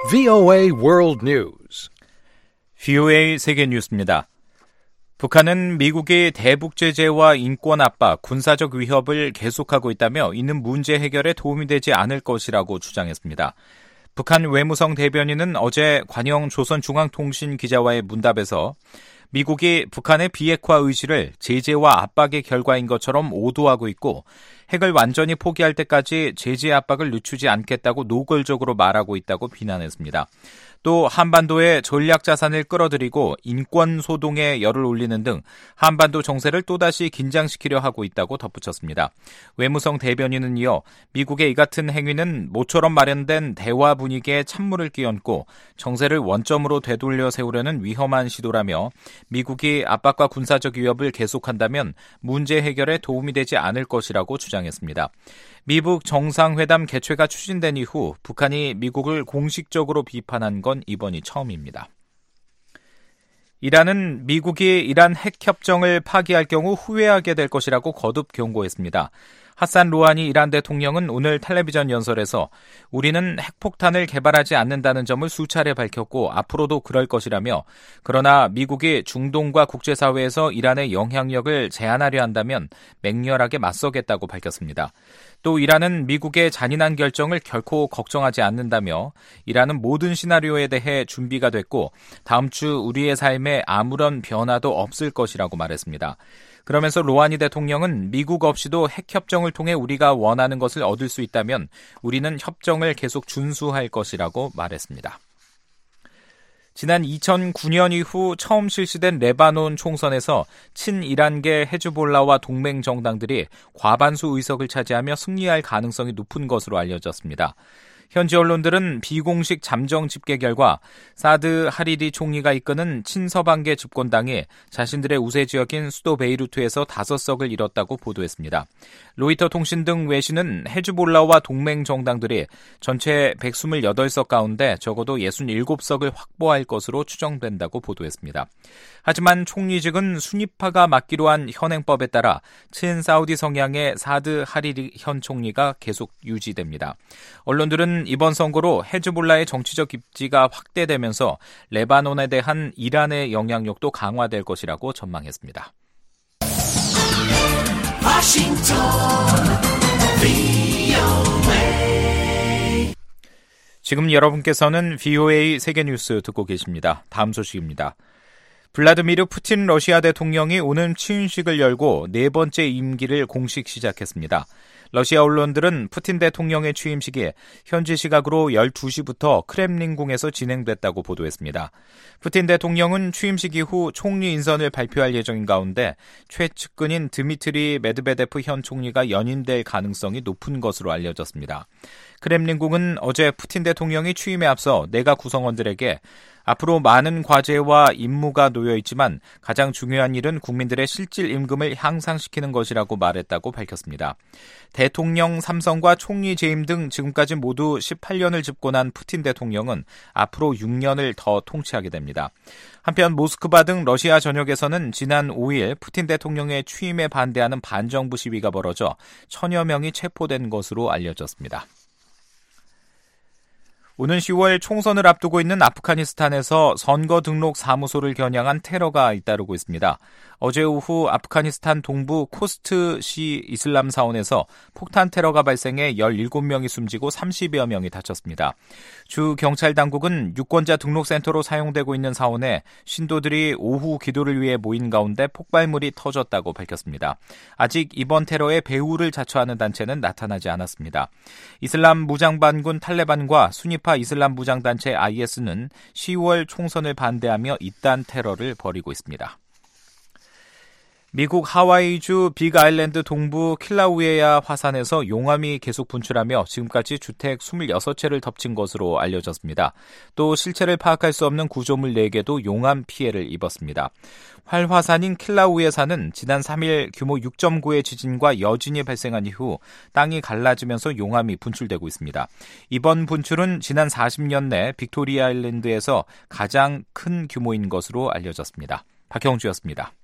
VOA World News. VOA 세계 뉴스입니다. 북한은 미국이 대북 제재와 인권 압박, 군사적 위협을 계속하고 있다며 이는 문제 해결에 도움이 되지 않을 것이라고 주장했습니다. 북한 외무성 대변인은 어제 관영 조선중앙통신 기자와의 문답에서 미국이 북한의 비핵화 의지를 제재와 압박의 결과인 것처럼 오도하고 있고 핵을 완전히 포기할 때까지 제재 압박을 늦추지 않겠다고 노골적으로 말하고 있다고 비난했습니다. 또 한반도의 전략 자산을 끌어들이고 인권 소동에 열을 올리는 등 한반도 정세를 또다시 긴장시키려 하고 있다고 덧붙였습니다. 외무성 대변인은 이어 미국의 이 같은 행위는 모처럼 마련된 대화 분위기에 찬물을 끼얹고 정세를 원점으로 되돌려 세우려는 위험한 시도라며 미국이 압박과 군사적 위협을 계속한다면 문제 해결에 도움이 되지 않을 것이라고 주장했습니다. 미북 정상회담 개최가 추진된 이후 북한이 미국을 공식적으로 비판한 건 이번이 처음입니다. 이란은 미국이 이란 핵협정을 파기할 경우 후회하게 될 것이라고 거듭 경고했습니다. 하산 루하니 이란 대통령은 오늘 텔레비전 연설에서 우리는 핵폭탄을 개발하지 않는다는 점을 수차례 밝혔고 앞으로도 그럴 것이라며 그러나 미국이 중동과 국제사회에서 이란의 영향력을 제한하려 한다면 맹렬하게 맞서겠다고 밝혔습니다. 또 이란은 미국의 잔인한 결정을 결코 걱정하지 않는다며 이란은 모든 시나리오에 대해 준비가 됐고 다음 주 우리의 삶에 아무런 변화도 없을 것이라고 말했습니다. 그러면서 로하니 대통령은 미국 없이도 핵협정을 통해 우리가 원하는 것을 얻을 수 있다면 우리는 협정을 계속 준수할 것이라고 말했습니다. 지난 2009년 이후 처음 실시된 레바논 총선에서 친이란계 헤즈볼라와 동맹 정당들이 과반수 의석을 차지하며 승리할 가능성이 높은 것으로 알려졌습니다. 현지 언론들은 비공식 잠정 집계 결과 사드 하리리 총리가 이끄는 친서방계 집권당이 자신들의 우세 지역인 수도 베이루트에서 5석을 잃었다고 보도했습니다. 로이터 통신 등 외신은 헤즈볼라와 동맹 정당들이 전체 128석 가운데 적어도 67석을 확보할 것으로 추정된다고 보도했습니다. 하지만 총리직은 순위파가 맡기로 한 현행법에 따라 친사우디 성향의 사드 하리리 현 총리가 계속 유지됩니다. 언론들은 이번 선거로 헤즈볼라의 정치적 입지가 확대되면서 레바논에 대한 이란의 영향력도 강화될 것이라고 전망했습니다. 지금 여러분께서는 VOA 세계뉴스 듣고 계십니다. 다음 소식입니다. 블라디미르 푸틴 러시아 대통령이 오늘 취임식을 열고 네 번째 임기를 공식 시작했습니다. 러시아 언론들은 푸틴 대통령의 취임식이 현지 시각으로 12시부터 크렘린궁에서 진행됐다고 보도했습니다. 푸틴 대통령은 취임식 이후 총리 인선을 발표할 예정인 가운데 최측근인 드미트리 메드베데프 현 총리가 연임될 가능성이 높은 것으로 알려졌습니다. 크렘린궁은 어제 푸틴 대통령이 취임에 앞서 내각 구성원들에게 앞으로 많은 과제와 임무가 놓여 있지만 가장 중요한 일은 국민들의 실질 임금을 향상시키는 것이라고 말했다고 밝혔습니다. 대통령 3선과 총리 재임 등 지금까지 모두 18년을 집권한 푸틴 대통령은 앞으로 6년을 더 통치하게 됩니다. 한편 모스크바 등 러시아 전역에서는 지난 5일 푸틴 대통령의 취임에 반대하는 반정부 시위가 벌어져 1000여 명이 체포된 것으로 알려졌습니다. 오는 10월 총선을 앞두고 있는 아프가니스탄에서 선거 등록 사무소를 겨냥한 테러가 잇따르고 있습니다. 어제 오후 아프가니스탄 동부 코스트시 이슬람 사원에서 폭탄 테러가 발생해 17명이 숨지고 30여 명이 다쳤습니다. 주 경찰 당국은 유권자 등록센터로 사용되고 있는 사원에 신도들이 오후 기도를 위해 모인 가운데 폭발물이 터졌다고 밝혔습니다. 아직 이번 테러의 배후를 자처하는 단체는 나타나지 않았습니다. 이슬람 무장반군 탈레반과 순위파 이슬람 무장단체 IS는 10월 총선을 반대하며 이딴 테러를 벌이고 있습니다. 미국 하와이주 빅아일랜드 동부 킬라우에아 화산에서 용암이 계속 분출하며 지금까지 주택 26채를 덮친 것으로 알려졌습니다. 또 실체를 파악할 수 없는 구조물 4개도 용암 피해를 입었습니다. 활화산인 킬라우에산은 지난 3일 규모 6.9의 지진과 여진이 발생한 이후 땅이 갈라지면서 용암이 분출되고 있습니다. 이번 분출은 지난 40년 내 빅토리아 아일랜드에서 가장 큰 규모인 것으로 알려졌습니다. 박형주였습니다.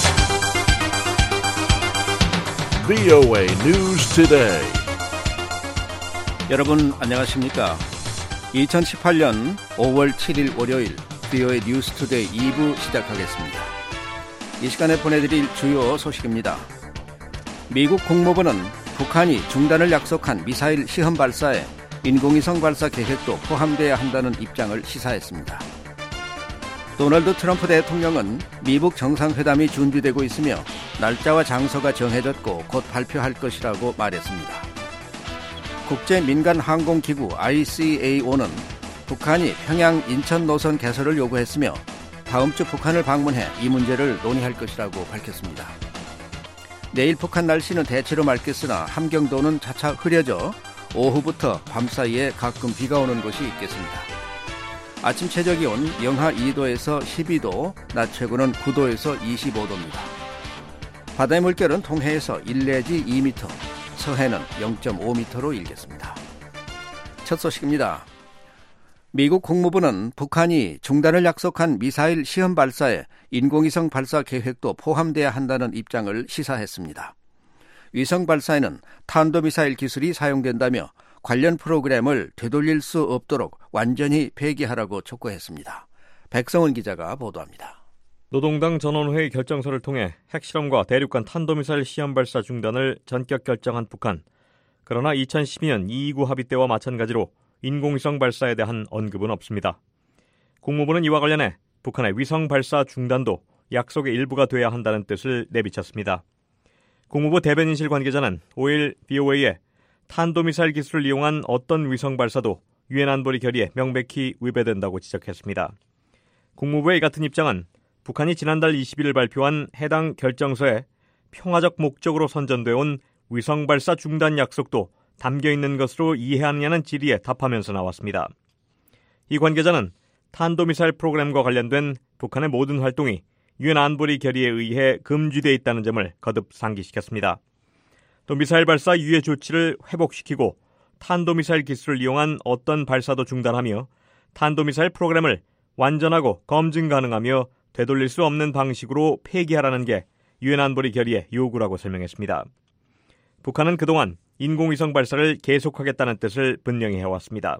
VOA News Today. 여러분 안녕하십니까? 2018년 5월 7일 월요일 VOA 뉴스투데이 2부 시작하겠습니다. 이 시간에 보내드릴 주요 소식입니다. 미국 국무부는 북한이 중단을 약속한 미사일 시험 발사에 인공위성 발사 계획도 포함돼야 한다는 입장을 시사했습니다. 도널드 트럼프 대통령은 미국 정상회담이 준비되고 있으며 날짜와 장소가 정해졌고 곧 발표할 것이라고 말했습니다. 국제민간항공기구 ICAO는 북한이 평양 인천 노선 개설을 요구했으며 다음 주 북한을 방문해 이 문제를 논의할 것이라고 밝혔습니다. 내일 북한 날씨는 대체로 맑겠으나 함경도는 차차 흐려져 오후부터 밤 사이에 가끔 비가 오는 곳이 있겠습니다. 아침 최저기온 영하 2도에서 12도, 낮 최고는 9도에서 25도입니다. 바다의 물결은 동해에서 1 내지 2m, 서해는 0.5m로 일겠습니다. 첫 소식입니다. 미국 국무부는 북한이 중단을 약속한 미사일 시험 발사에 인공위성 발사 계획도 포함돼야 한다는 입장을 시사했습니다. 위성 발사에는 탄도미사일 기술이 사용된다며 관련 프로그램을 되돌릴 수 없도록 완전히 폐기하라고 촉구했습니다. 백성원 기자가 보도합니다. 노동당 전원회의 결정서를 통해 핵실험과 대륙간 탄도미사일 시험 발사 중단을 전격 결정한 북한. 그러나 2012년 229 합의 때와 마찬가지로 인공위성 발사에 대한 언급은 없습니다. 국무부는 이와 관련해 북한의 위성 발사 중단도 약속의 일부가 돼야 한다는 뜻을 내비쳤습니다. 국무부 대변인실 관계자는 5일 VOA에 탄도미사일 기술을 이용한 어떤 위성 발사도 유엔 안보리 결의에 명백히 위배된다고 지적했습니다. 국무부의 이 같은 입장은 북한이 지난달 20일 발표한 해당 결정서에 평화적 목적으로 선전되어 온 위성 발사 중단 약속도 담겨있는 것으로 이해하느냐는 질의에 답하면서 나왔습니다. 이 관계자는 탄도미사일 프로그램과 관련된 북한의 모든 활동이 유엔 안보리 결의에 의해 금지되어 있다는 점을 거듭 상기시켰습니다. 또 미사일 발사 유예 조치를 회복시키고 탄도미사일 기술을 이용한 어떤 발사도 중단하며 탄도미사일 프로그램을 완전하고 검증 가능하며 되돌릴 수 없는 방식으로 폐기하라는 게 유엔 안보리 결의의 요구라고 설명했습니다. 북한은 그동안 인공위성 발사를 계속하겠다는 뜻을 분명히 해왔습니다.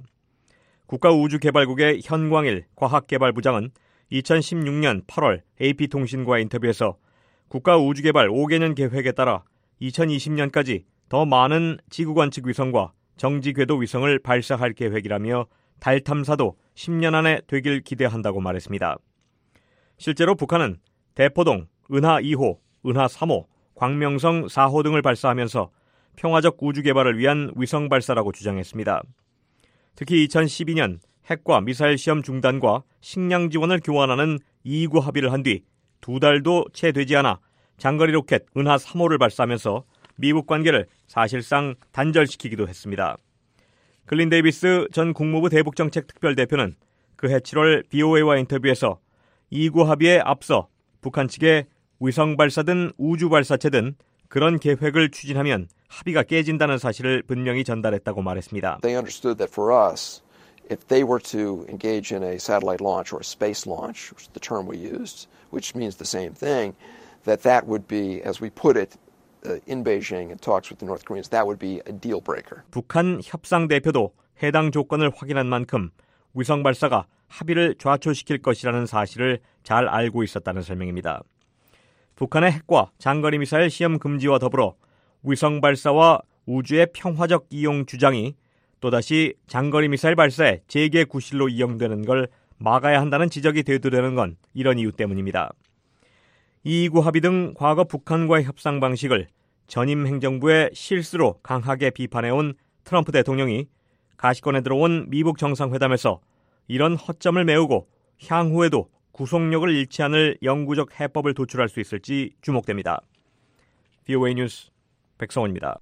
국가우주개발국의 현광일 과학개발부장은 2016년 8월 AP통신과의 인터뷰에서 국가우주개발 5개년 계획에 따라 2020년까지 더 많은 지구관측 위성과 정지궤도 위성을 발사할 계획이라며 달 탐사도 10년 안에 되길 기대한다고 말했습니다. 실제로 북한은 대포동, 은하 2호, 은하 3호, 광명성 4호 등을 발사하면서 평화적 우주 개발을 위한 위성 발사라고 주장했습니다. 특히 2012년 핵과 미사일 시험 중단과 식량 지원을 교환하는 229 합의를 한 뒤 2달도 채 되지 않아 장거리 로켓 은하 3호를 발사하면서 미국 관계를 사실상 단절시키기도 했습니다. 클린 데이비스 전 국무부 대북정책특별대표는 그해 7월 BOA와 인터뷰에서 229 합의에 앞서 북한 측에 위성 발사든 우주 발사체든 그런 계획을 추진하면 합의가 깨진다는 사실을 분명히 전달했다고 말했습니다. They understood that for us, if they were to engage in a satellite launch or a space launch, which is the term we used, which means the same thing, that would be, as we put it, in Beijing in talks with the North Koreans, that would be a deal breaker. 북한 협상 대표도 해당 조건을 확인한 만큼 위성 발사가 합의를 좌초시킬 것이라는 사실을 잘 알고 있었다는 설명입니다. 북한의 핵과 장거리 미사일 시험 금지와 더불어 위성 발사와 우주의 평화적 이용 주장이 또다시 장거리 미사일 발사의 재개 구실로 이용되는 걸 막아야 한다는 지적이 되돌아오는 건 이런 이유 때문입니다. 229 합의 등 과거 북한과의 협상 방식을 전임 행정부의 실수로 강하게 비판해온 트럼프 대통령이 가시권에 들어온 미국 정상회담에서 이런 허점을 메우고 향후에도 구속력을 잃지 않을 영구적 해법을 도출할 수 있을지 주목됩니다. VOA 뉴스 백성원입니다.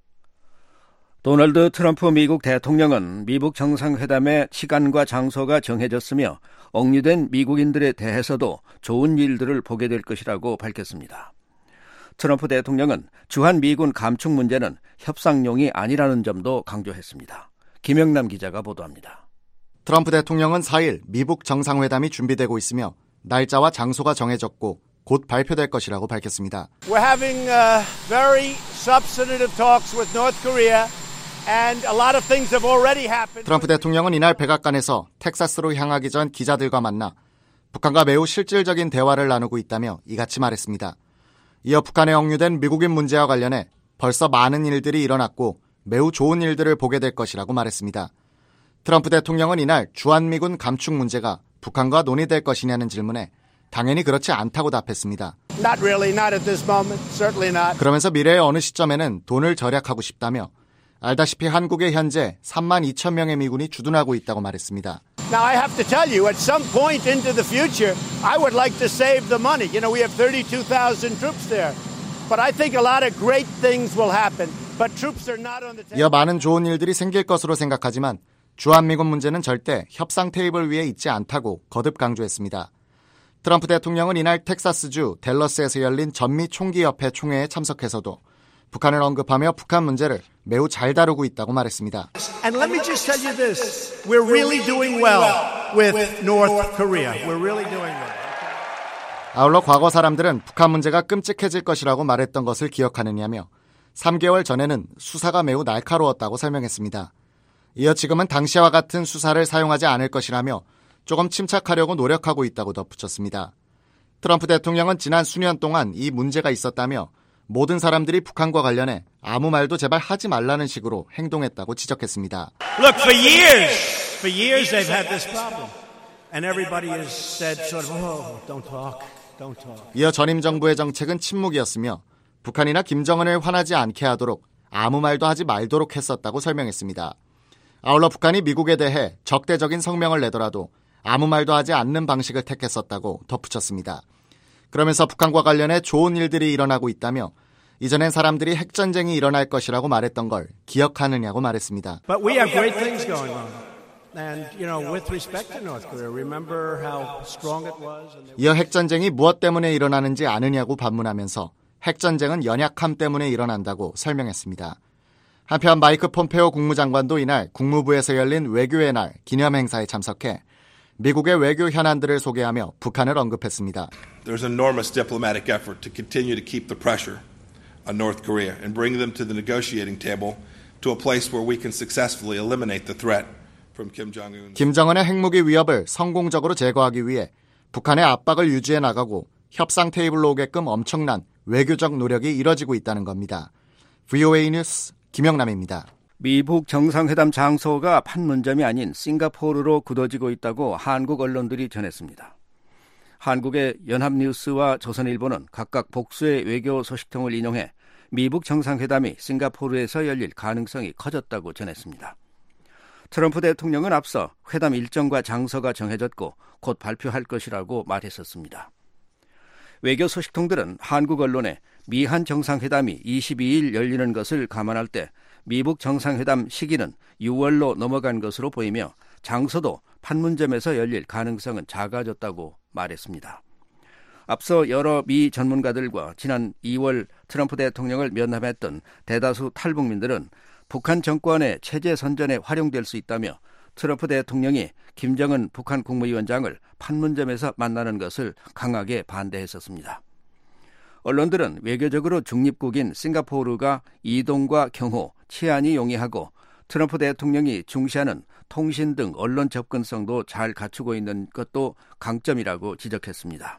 도널드 트럼프 미국 대통령은 미국 정상회담의 시간과 장소가 정해졌으며 억류된 미국인들에 대해서도 좋은 일들을 보게 될 것이라고 밝혔습니다. 트럼프 대통령은 주한 미군 감축 문제는 협상용이 아니라는 점도 강조했습니다. 김영남 기자가 보도합니다. 트럼프 대통령은 4일 미국 정상회담이 준비되고 있으며 날짜와 장소가 정해졌고 곧 발표될 것이라고 밝혔습니다. We're having very substantive talks with North Korea And a lot of things have already happened. 트럼프 대통령은 이날 백악관에서 텍사스로 향하기 전 기자들과 만나 북한과 매우 실질적인 대화를 나누고 있다며 이같이 말했습니다. 이어 북한에 억류된 미국인 문제와 관련해 벌써 많은 일들이 일어났고 매우 좋은 일들을 보게 될 것이라고 말했습니다. 트럼프 대통령은 이날 주한미군 감축 문제가 북한과 논의될 것이냐는 질문에 당연히 그렇지 않다고 답했습니다. Not really, not at this moment, certainly not. 그러면서 미래의 어느 시점에는 돈을 절약하고 싶다며 알다시피 한국에 현재 3만 2천 명의 미군이 주둔하고 있다고 말했습니다. Now I have to tell you, at some point into the future, I would like to save the money. You know, we have 32,000 troops there. But I think a lot of great things will happen. But troops are not on the table. 이어 많은 좋은 일들이 생길 것으로 생각하지만 주한미군 문제는 절대 협상 테이블 위에 있지 않다고 거듭 강조했습니다. 트럼프 대통령은 이날 텍사스주 댈러스에서 열린 전미 총기협회 총회에 참석해서도 북한을 언급하며 북한 문제를 매우 잘 다루고 있다고 말했습니다. And let me just tell you this. We're really doing well with North Korea. We're really doing well. 아울러 과거 사람들은 북한 문제가 끔찍해질 것이라고 말했던 것을 기억하느냐며 3개월 전에는 수사가 매우 날카로웠다고 설명했습니다. 이어 지금은 당시와 같은 수사를 사용하지 않을 것이라며 조금 침착하려고 노력하고 있다고 덧붙였습니다. 트럼프 대통령은 지난 수년 동안 이 문제가 있었다며 모든 사람들이 북한과 관련해 아무 말도 제발 하지 말라는 식으로 행동했다고 지적했습니다. Look, for years they've had this problem. And everybody has said sort of, oh, don't talk. 이어 전임 정부의 정책은 침묵이었으며 북한이나 김정은을 화나지 않게 하도록 아무 말도 하지 말도록 했었다고 설명했습니다. 아울러 북한이 미국에 대해 적대적인 성명을 내더라도 아무 말도 하지 않는 방식을 택했었다고 덧붙였습니다. 그러면서 북한과 관련해 좋은 일들이 일어나고 있다며 이전엔 사람들이 핵전쟁이 일어날 것이라고 말했던 걸 기억하느냐고 말했습니다. But we have great things going on. And, you know, with respect to North Korea, remember how strong it was? 이어 핵전쟁이 무엇 때문에 일어나는지 아느냐고 반문하면서 핵전쟁은 연약함 때문에 일어난다고 설명했습니다. 한편 마이크 폼페오 국무장관도 이날 국무부에서 열린 외교의 날 기념행사에 참석해 미국의 외교 현안들을 소개하며 북한을 언급했습니다. There's enormous diplomatic effort to continue to keep the pressure on North Korea and bring them to the negotiating table to a place where we can successfully eliminate the threat from Kim Jong-un. 김정은의 핵무기 위협을 성공적으로 제거하기 위해 북한의 압박을 유지해 나가고 협상 테이블로 오게끔 엄청난 외교적 노력이 이뤄지고 있다는 겁니다. VOA 뉴스 김영남입니다. 미북 정상회담 장소가 판문점이 아닌 싱가포르로 굳어지고 있다고 한국 언론들이 전했습니다. 한국의 연합뉴스와 조선일보는 각각 복수의 외교 소식통을 인용해 미북 정상회담이 싱가포르에서 열릴 가능성이 커졌다고 전했습니다. 트럼프 대통령은 앞서 회담 일정과 장소가 정해졌고 곧 발표할 것이라고 말했었습니다. 외교 소식통들은 한국 언론에 미한 정상회담이 22일 열리는 것을 감안할 때 미북 정상회담 시기는 6월로 넘어간 것으로 보이며 장소도 판문점에서 열릴 가능성은 작아졌다고 말했습니다. 앞서 여러 미 전문가들과 지난 2월 트럼프 대통령을 면담했던 대다수 탈북민들은 북한 정권의 체제 선전에 활용될 수 있다며 트럼프 대통령이 김정은 북한 국무위원장을 판문점에서 만나는 것을 강하게 반대했었습니다. 언론들은 외교적으로 중립국인 싱가포르가 이동과 경호, 치안이 용이하고 트럼프 대통령이 중시하는 통신 등 언론 접근성도 잘 갖추고 있는 것도 강점이라고 지적했습니다.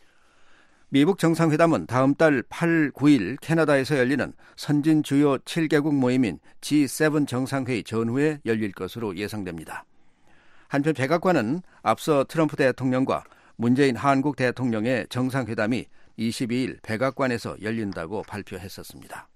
미북 정상회담은 다음 달 8, 9일 캐나다에서 열리는 선진 주요 7개국 모임인 G7 정상회의 전후에 열릴 것으로 예상됩니다. 한편 백악관은 앞서 트럼프 대통령과 문재인 한국 대통령의 정상회담이 22일 백악관에서 열린다고 발표했었습니다.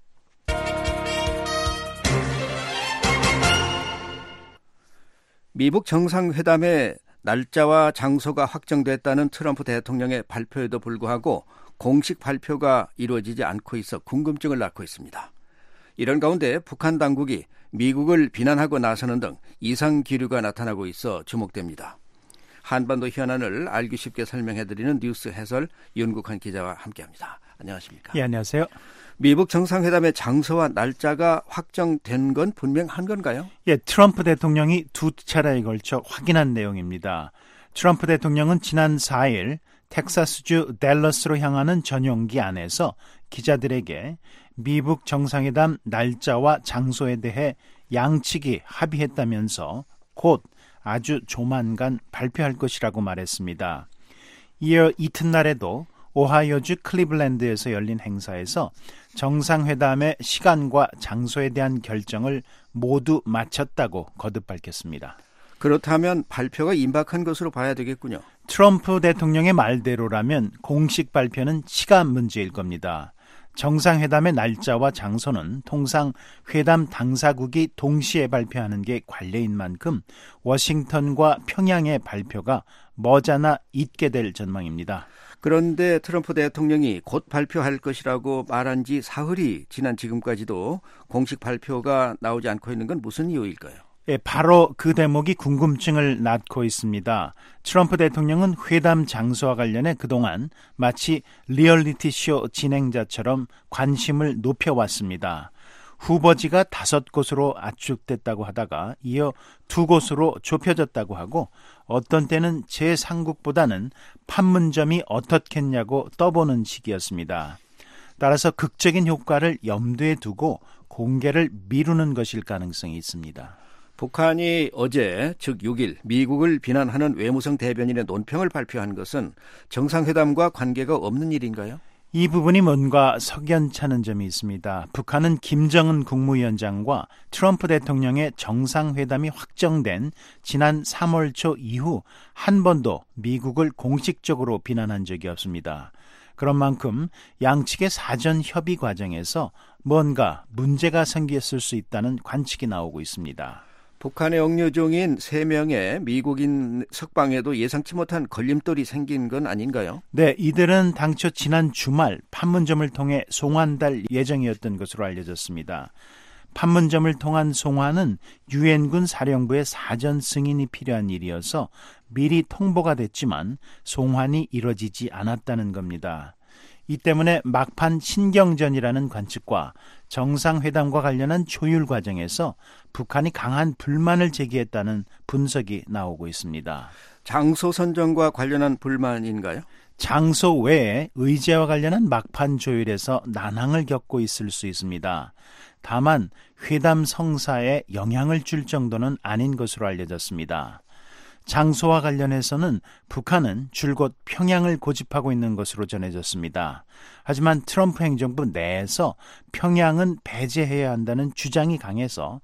미북 정상회담의 날짜와 장소가 확정됐다는 트럼프 대통령의 발표에도 불구하고 공식 발표가 이루어지지 않고 있어 궁금증을 낳고 있습니다. 이런 가운데 북한 당국이 미국을 비난하고 나서는 등 이상 기류가 나타나고 있어 주목됩니다. 한반도 현안을 알기 쉽게 설명해드리는 뉴스 해설 윤국한 기자와 함께합니다. 안녕하십니까? 예, 안녕하세요. 미북 정상회담의 장소와 날짜가 확정된 건 분명한 건가요? 예, 트럼프 대통령이 두 차례에 걸쳐 확인한 내용입니다. 트럼프 대통령은 지난 4일 텍사스주 댈러스로 향하는 전용기 안에서 기자들에게 미북 정상회담 날짜와 장소에 대해 양측이 합의했다면서 곧 아주 조만간 발표할 것이라고 말했습니다. 이어 이튿날에도 오하이오주 클리블랜드에서 열린 행사에서 정상회담의 시간과 장소에 대한 결정을 모두 마쳤다고 거듭 밝혔습니다. 그렇다면 발표가 임박한 것으로 봐야 되겠군요. 트럼프 대통령의 말대로라면 공식 발표는 시간 문제일 겁니다. 정상회담의 날짜와 장소는 통상 회담 당사국이 동시에 발표하는 게 관례인 만큼 워싱턴과 평양의 발표가 머지않아 있게 될 전망입니다. 그런데 트럼프 대통령이 곧 발표할 것이라고 말한 지 사흘이 지난 지금까지도 공식 발표가 나오지 않고 있는 건 무슨 이유일까요? 바로 그 대목이 궁금증을 낳고 있습니다. 트럼프 대통령은 회담 장소와 관련해 그동안 마치 리얼리티쇼 진행자처럼 관심을 높여왔습니다. 후보지가 5곳으로 압축됐다고 하다가 이어 2곳으로 좁혀졌다고 하고 어떤 때는 제3국보다는 판문점이 어떻겠냐고 떠보는 시기였습니다. 따라서 극적인 효과를 염두에 두고 공개를 미루는 것일 가능성이 있습니다. 북한이 어제 즉 6일 미국을 비난하는 외무성 대변인의 논평을 발표한 것은 정상회담과 관계가 없는 일인가요? 이 부분이 뭔가 석연찮은 점이 있습니다. 북한은 김정은 국무위원장과 트럼프 대통령의 정상회담이 확정된 지난 3월 초 이후 한 번도 미국을 공식적으로 비난한 적이 없습니다. 그런 만큼 양측의 사전 협의 과정에서 뭔가 문제가 생겼을 수 있다는 관측이 나오고 있습니다. 북한의 억류 중인 3명의 미국인 석방에도 예상치 못한 걸림돌이 생긴 건 아닌가요? 네, 이들은 당초 지난 주말 판문점을 통해 송환될 예정이었던 것으로 알려졌습니다. 판문점을 통한 송환은 유엔군 사령부의 사전 승인이 필요한 일이어서 미리 통보가 됐지만 송환이 이뤄지지 않았다는 겁니다. 이 때문에 막판 신경전이라는 관측과 정상회담과 관련한 조율 과정에서 북한이 강한 불만을 제기했다는 분석이 나오고 있습니다. 장소 선정과 관련한 불만인가요? 장소 외에 의제와 관련한 막판 조율에서 난항을 겪고 있을 수 있습니다. 다만 회담 성사에 영향을 줄 정도는 아닌 것으로 알려졌습니다. 장소와 관련해서는 북한은 줄곧 평양을 고집하고 있는 것으로 전해졌습니다. 하지만 트럼프 행정부 내에서 평양은 배제해야 한다는 주장이 강해서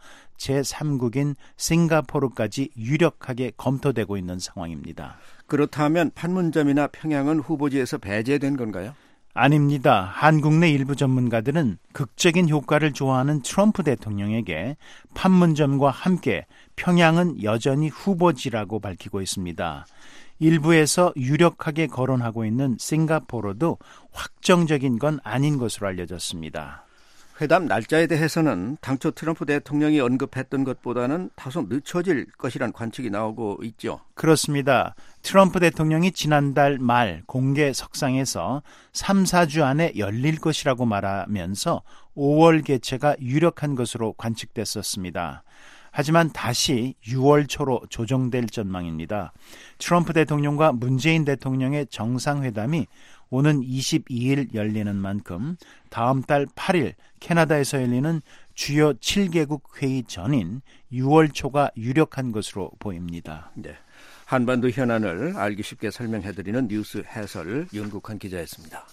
제3국인 싱가포르까지 유력하게 검토되고 있는 상황입니다. 그렇다면 판문점이나 평양은 후보지에서 배제된 건가요? 아닙니다. 한국 내 일부 전문가들은 극적인 효과를 좋아하는 트럼프 대통령에게 판문점과 함께 평양은 여전히 후보지라고 밝히고 있습니다. 일부에서 유력하게 거론하고 있는 싱가포르도 확정적인 건 아닌 것으로 알려졌습니다. 회담 날짜에 대해서는 당초 트럼프 대통령이 언급했던 것보다는 다소 늦춰질 것이란 관측이 나오고 있죠. 그렇습니다. 트럼프 대통령이 지난달 말 공개 석상에서 3, 4주 안에 열릴 것이라고 말하면서 5월 개최가 유력한 것으로 관측됐었습니다. 하지만 다시 6월 초로 조정될 전망입니다. 트럼프 대통령과 문재인 대통령의 정상회담이 오는 22일 열리는 만큼 다음 달 8일 캐나다에서 열리는 주요 7개국 회의 전인 6월 초가 유력한 것으로 보입니다. 네, 한반도 현안을 알기 쉽게 설명해드리는 뉴스 해설 윤국환 기자였습니다.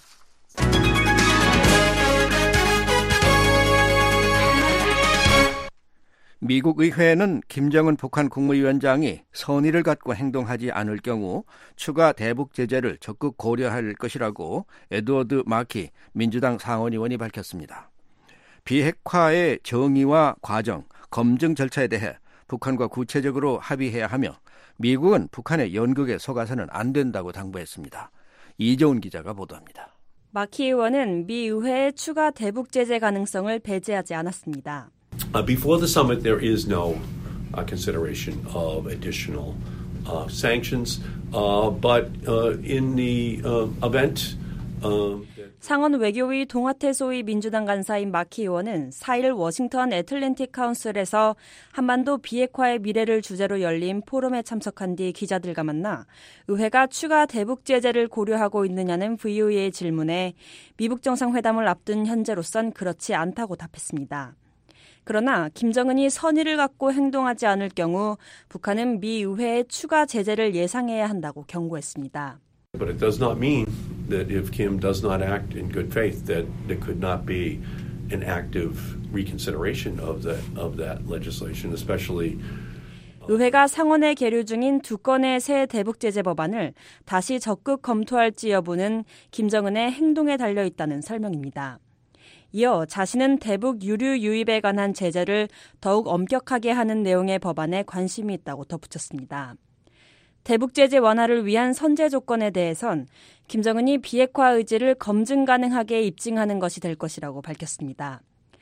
미국 의회는 김정은 북한 국무위원장이 선의를 갖고 행동하지 않을 경우 추가 대북 제재를 적극 고려할 것이라고 에드워드 마키 민주당 상원의원이 밝혔습니다. 비핵화의 정의와 과정, 검증 절차에 대해 북한과 구체적으로 합의해야 하며 미국은 북한의 연극에 속아서는 안 된다고 당부했습니다. 이재훈 기자가 보도합니다. 마키 의원은 미 의회의 추가 대북 제재 가능성을 배제하지 않았습니다. Before the summit, there is no consideration of additional sanctions, but in the event 상원 외교위 동아태소위 민주당 간사인 마키 의원은 4일 워싱턴 애틀랜틱 카운슬에서 한반도 비핵화의 미래를 주제로 열린 포럼에 참석한 뒤 기자들과 만나 의회가 추가 대북 제재를 고려하고 있느냐는 VOA의 질문에 미북 정상회담을 앞둔 현재로선 그렇지 않다고 답했습니다. 그러나 김정은이 선의를 갖고 행동하지 않을 경우 북한은 미 의회의 추가 제재를 예상해야 한다고 경고했습니다. But it does not mean that if Kim does not act in good faith that there could not be an active reconsideration of that legislation, especially 의회가 상원에 계류 중인 두 건의 새 대북 제재 법안을 다시 적극 검토할지 여부는 김정은의 행동에 달려 있다는 설명입니다. 이어 자신은 대북 유류 유입에 관한 제재를 더욱 엄격하게 하는 내용의 법안에 관심이 있다고 덧붙였습니다. 대북 제재 완화를 위한 선제 조건에 대해선 김정은이 비핵화 의지를 검증 가능하게 입증하는 것이 될 것이라고 밝혔습니다.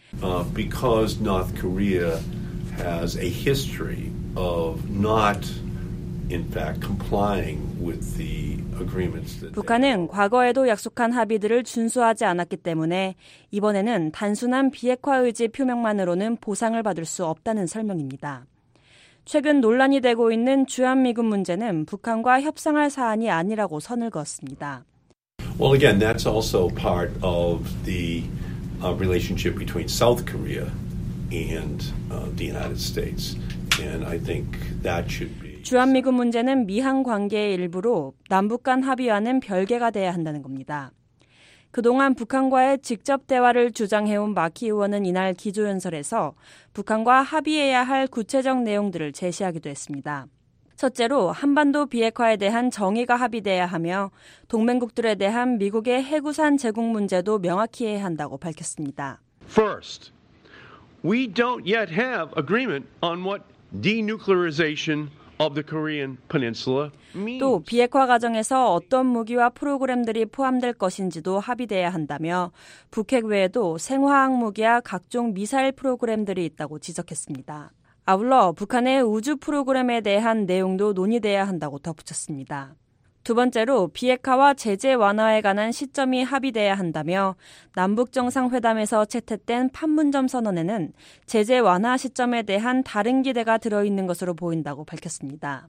Because North Korea has a history of not, in fact, complying with the agreements that 북한은 과거에도 약속한 합의들을 준수하지 않았기 때문에 이번에는 단순한 비핵화 의지 표명만으로는 보상을 받을 수 없다는 설명입니다. 최근 논란이 되고 있는 주한미군 문제는 북한과 협상할 사안이 아니라고 선을 그었습니다. Well, again, that's also part of the relationship between South Korea and the United States, and I think that should be. 주한미군 문제는 미한 관계의 일부로 남북 간 합의와는 별개가 돼야 한다는 겁니다. 그동안 북한과의 직접 대화를 주장해온 마키 의원은 이날 기조연설에서 북한과 합의해야 할 구체적 내용들을 제시하기도 했습니다. 첫째로 한반도 비핵화에 대한 정의가 합의돼야 하며 동맹국들에 대한 미국의 해구산 제공 문제도 명확히 해야 한다고 밝혔습니다. First, we don't yet have agreement on what denuclearization of the Korean Peninsula means. 또 비핵화 과정에서 어떤 무기와 프로그램들이 포함될 것인지도 합의돼야 한다며 북핵 외에도 생화학 무기와 각종 미사일 프로그램들이 있다고 지적했습니다. 아울러 북한의 우주 프로그램에 대한 내용도 논의돼야 한다고 덧붙였습니다. 두 번째로 비핵화와 제재 완화에 관한 시점이 합의돼야 한다며 남북정상회담에서 채택된 판문점 선언에는 제재 완화 시점에 대한 다른 기대가 들어있는 것으로 보인다고 밝혔습니다.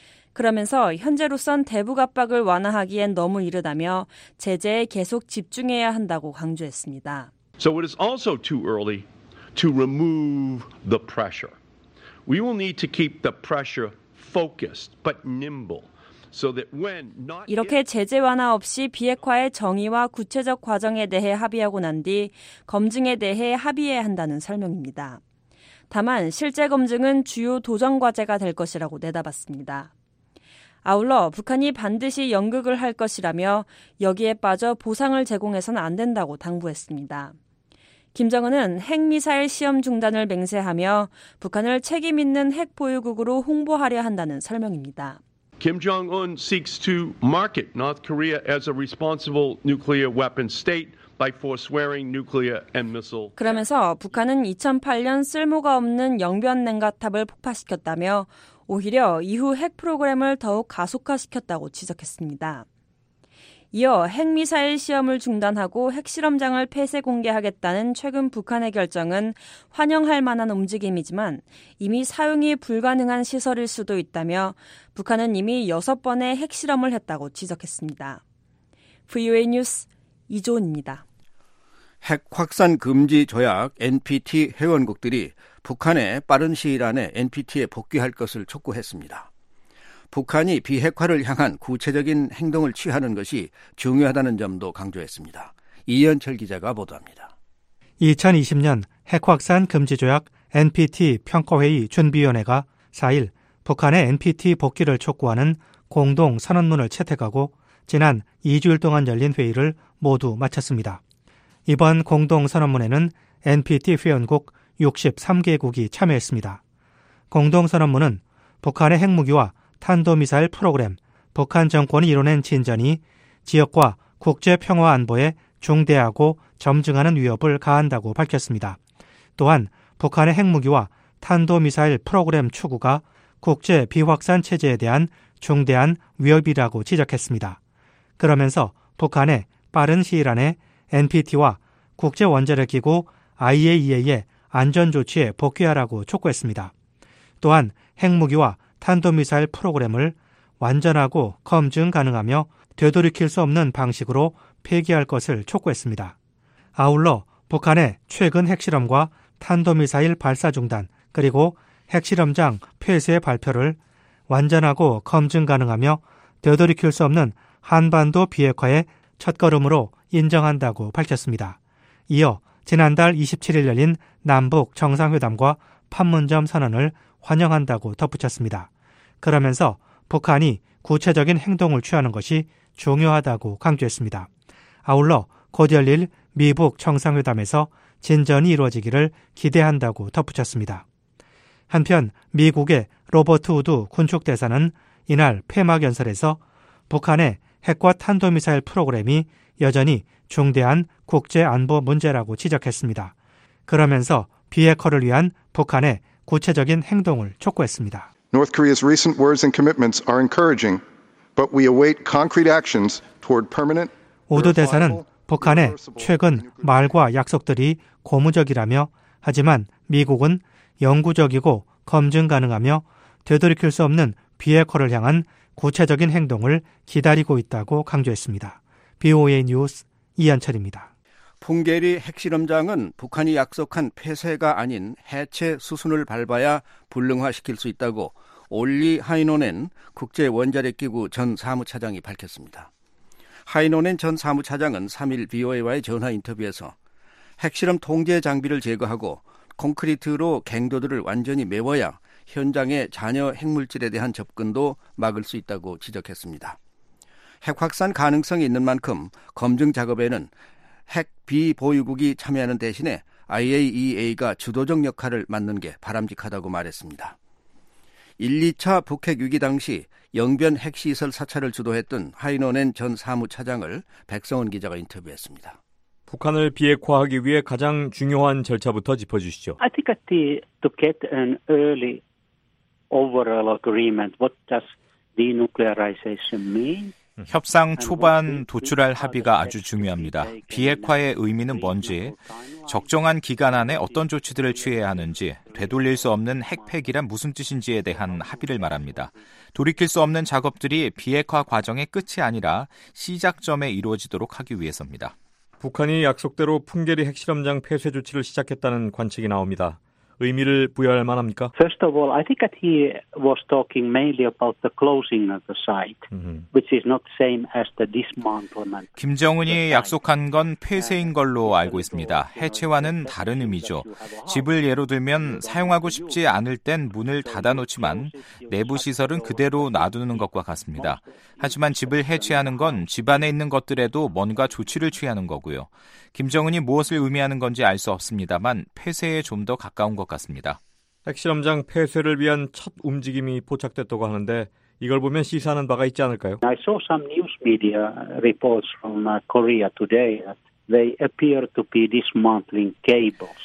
그러면서 현재로선 대북 압박을 완화하기엔 너무 이르다며 제재에 계속 집중해야 한다고 강조했습니다. So it is also too early to remove the pressure. We will need to keep the pressure focused but nimble. 이렇게 제재 완화 없이 비핵화의 정의와 구체적 과정에 대해 합의하고 난 뒤 검증에 대해 합의해야 한다는 설명입니다. 다만 실제 검증은 주요 도전 과제가 될 것이라고 내다봤습니다. 아울러 북한이 반드시 연극을 할 것이라며 여기에 빠져 보상을 제공해서는 안 된다고 당부했습니다. 김정은은 핵미사일 시험 중단을 맹세하며 북한을 책임 있는 핵 보유국으로 홍보하려 한다는 설명입니다. Kim Jong-un seeks to market North Korea as a responsible nuclear weapon state by forswearing nuclear and missile. 그러면서 북한은 2008년 쓸모가 없는 영변 냉각탑을 폭파시켰다며 오히려 이후 핵 프로그램을 더욱 가속화시켰다고 지적했습니다. 이어 핵미사일 시험을 중단하고 핵실험장을 폐쇄 공개하겠다는 최근 북한의 결정은 환영할 만한 움직임이지만 이미 사용이 불가능한 시설일 수도 있다며 북한은 이미 6번의 핵실험을 했다고 지적했습니다. VOA 뉴스 이조은입니다. 핵 확산 금지 조약 NPT 회원국들이 북한에 빠른 시일 안에 NPT에 복귀할 것을 촉구했습니다. 북한이 비핵화를 향한 구체적인 행동을 취하는 것이 중요하다는 점도 강조했습니다. 이현철 기자가 보도합니다. 2020년 핵확산 금지조약 NPT 평가회의 준비위원회가 4일 북한의 NPT 복귀를 촉구하는 공동 선언문을 채택하고 지난 2주일 동안 열린 회의를 모두 마쳤습니다. 이번 공동 선언문에는 NPT 회원국 63개국이 참여했습니다. 공동 선언문은 북한의 핵무기와 탄도미사일 프로그램, 북한 정권이 이뤄낸 진전이 지역과 국제 평화 안보에 중대하고 점증하는 위협을 가한다고 밝혔습니다. 또한 북한의 핵무기와 탄도미사일 프로그램 추구가 국제 비확산 체제에 대한 중대한 위협이라고 지적했습니다. 그러면서 북한의 빠른 시일 안에 NPT와 국제원자력기구 IAEA의 안전조치에 복귀하라고 촉구했습니다. 또한 핵무기와 탄도미사일 프로그램을 완전하고 검증 가능하며 되돌이킬 수 없는 방식으로 폐기할 것을 촉구했습니다. 아울러 북한의 최근 핵실험과 탄도미사일 발사 중단 그리고 핵실험장 폐쇄의 발표를 완전하고 검증 가능하며 되돌이킬 수 없는 한반도 비핵화의 첫걸음으로 인정한다고 밝혔습니다. 이어 지난달 27일 열린 남북 정상회담과 판문점 선언을 환영한다고 덧붙였습니다. 그러면서 북한이 구체적인 행동을 취하는 것이 중요하다고 강조했습니다. 아울러 곧 열릴 미북 정상회담에서 진전이 이루어지기를 기대한다고 덧붙였습니다. 한편 미국의 로버트 우드 군축대사는 이날 폐막연설에서 북한의 핵과 탄도미사일 프로그램이 여전히 중대한 국제안보 문제라고 지적했습니다. 그러면서 비핵화를 위한 북한의 구체적인 행동을 촉구했습니다. North Korea's recent words and commitments are encouraging, but we await concrete actions toward permanent. 우드 대사는 북한의 최근 말과 약속들이 고무적이라며 하지만 미국은 영구적이고 검증 가능하며 되돌이킬 수 없는 비핵화를 향한 구체적인 행동을 기다리고 있다고 강조했습니다. BOA 뉴스 이한철입니다. 풍계리 핵실험장은 북한이 약속한 폐쇄가 아닌 해체 수순을 밟아야 불능화시킬 수 있다고 올리 하이노넨 국제원자력기구 전 사무차장이 밝혔습니다. 하이노넨 전 사무차장은 3일 BOA와의 전화 인터뷰에서 핵실험 통제 장비를 제거하고 콘크리트로 갱도들을 완전히 메워야 현장의 잔여 핵물질에 대한 접근도 막을 수 있다고 지적했습니다. 핵 확산 가능성이 있는 만큼 검증 작업에는 핵 비보유국이 참여하는 대신에 IAEA가 주도적 역할을 맡는 게 바람직하다고 말했습니다. 1, 2차 북핵 위기 당시 영변 핵시설 사찰을 주도했던 하이노넨 전 사무차장을 백성원 기자가 인터뷰했습니다. 북한을 비핵화하기 위해 가장 중요한 절차부터 짚어주시죠. I think to get an early overall agreement, what does denuclearization mean? 협상 초반 도출할 합의가 아주 중요합니다. 비핵화의 의미는 뭔지, 적정한 기간 안에 어떤 조치들을 취해야 하는지, 되돌릴 수 없는 핵폐기란 무슨 뜻인지에 대한 합의를 말합니다. 돌이킬 수 없는 작업들이 비핵화 과정의 끝이 아니라 시작점에 이루어지도록 하기 위해서입니다. 북한이 약속대로 풍계리 핵실험장 폐쇄 조치를 시작했다는 관측이 나옵니다. 의미를 부여할 만합니까? First of all, I think that he was talking mainly about the closing of the site, which is not same as the dismantlement. 김정은이 약속한 건 폐쇄인 걸로 알고 있습니다. 해체와는 다른 의미죠. 집을 예로 들면 사용하고 싶지 않을 땐 문을 닫아놓지만 내부 시설은 그대로 놔두는 것과 같습니다. 하지만 집을 해체하는 건 집 안에 있는 것들에도 뭔가 조치를 취하는 거고요. 김정은이 무엇을 의미하는 건지 알 수 없습니다만 폐쇄에 좀 더 가까운 것 같습니다. 핵실험장 폐쇄를 위한 첫 움직임이 포착됐다고 하는데 이걸 보면 시사하는 바가 있지 않을까요? I saw some news media reports from Korea today that they appear to be dismantling cables.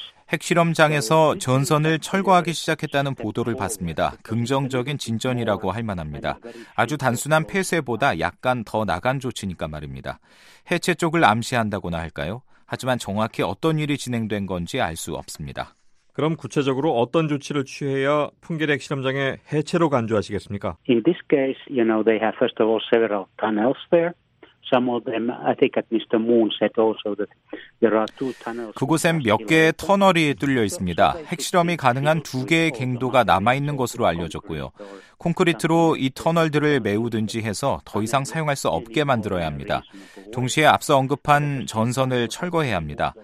핵실험장에서 전선을 철거하기 시작했다는 보도를 봤습니다. 긍정적인 진전이라고 할 만합니다. 아주 단순한 폐쇄보다 약간 더 나간 조치니까 말입니다. 해체 쪽을 암시한다고나 할까요? 하지만 정확히 어떤 일이 진행된 건지 알 수 없습니다. 그럼 구체적으로 어떤 조치를 취해야 풍계리 핵실험장의 해체로 간주하시겠습니까? In this case, they have first of all several tunnels there. Some of them, I think that Mr. Moon said also that there are two tunnels. 그곳엔 몇 개의 터널이 뚫려 있습니다. 핵실험이 가능한 2개의 갱도가 남아있는 것으로 알려졌고요. 콘크리트로 이 터널들을 메우든지 해서 더 이상 사용할 수 없게 만들어야 합니다. 동시에 앞서 언급한 전선을 철거해야 합니다.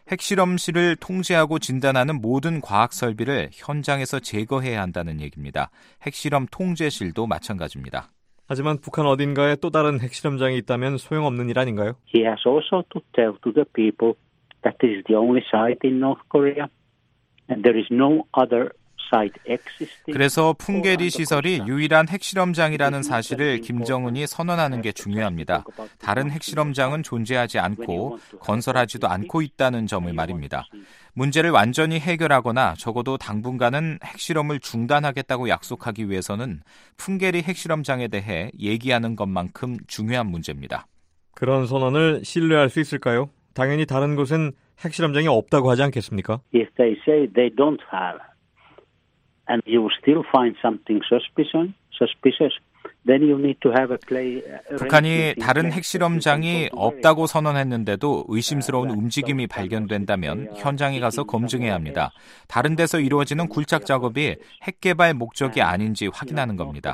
핵실험실을 통제하고 진단하는 모든 과학 설비를 현장에서 제거해야 한다는 얘기입니다. 핵실험 통제실도 마찬가지입니다. 하지만 북한 어딘가에 또 다른 핵실험장이 있다면 소용없는 일 아닌가요? He has also to tell to the people that this is the only site in North Korea and there is no other site existing. 그래서 풍계리 시설이 유일한 핵실험장이라는 사실을 김정은이 선언하는 게 중요합니다. 다른 핵실험장은 존재하지 않고 건설하지도 않고 있다는 점을 말입니다. 문제를 완전히 해결하거나 적어도 당분간은 핵실험을 중단하겠다고 약속하기 위해서는 풍계리 핵실험장에 대해 얘기하는 것만큼 중요한 문제입니다. 그런 선언을 신뢰할 수 있을까요? 당연히 다른 곳엔 핵실험장이 없다고 하지 않겠습니까? If they say they don't have and you still find something suspicious, 북한이 다른 핵실험장이 없다고 선언했는데도 의심스러운 움직임이 발견된다면 현장에 가서 검증해야 합니다. 다른 데서 이루어지는 굴착 작업이 핵 개발 목적이 아닌지 확인하는 겁니다.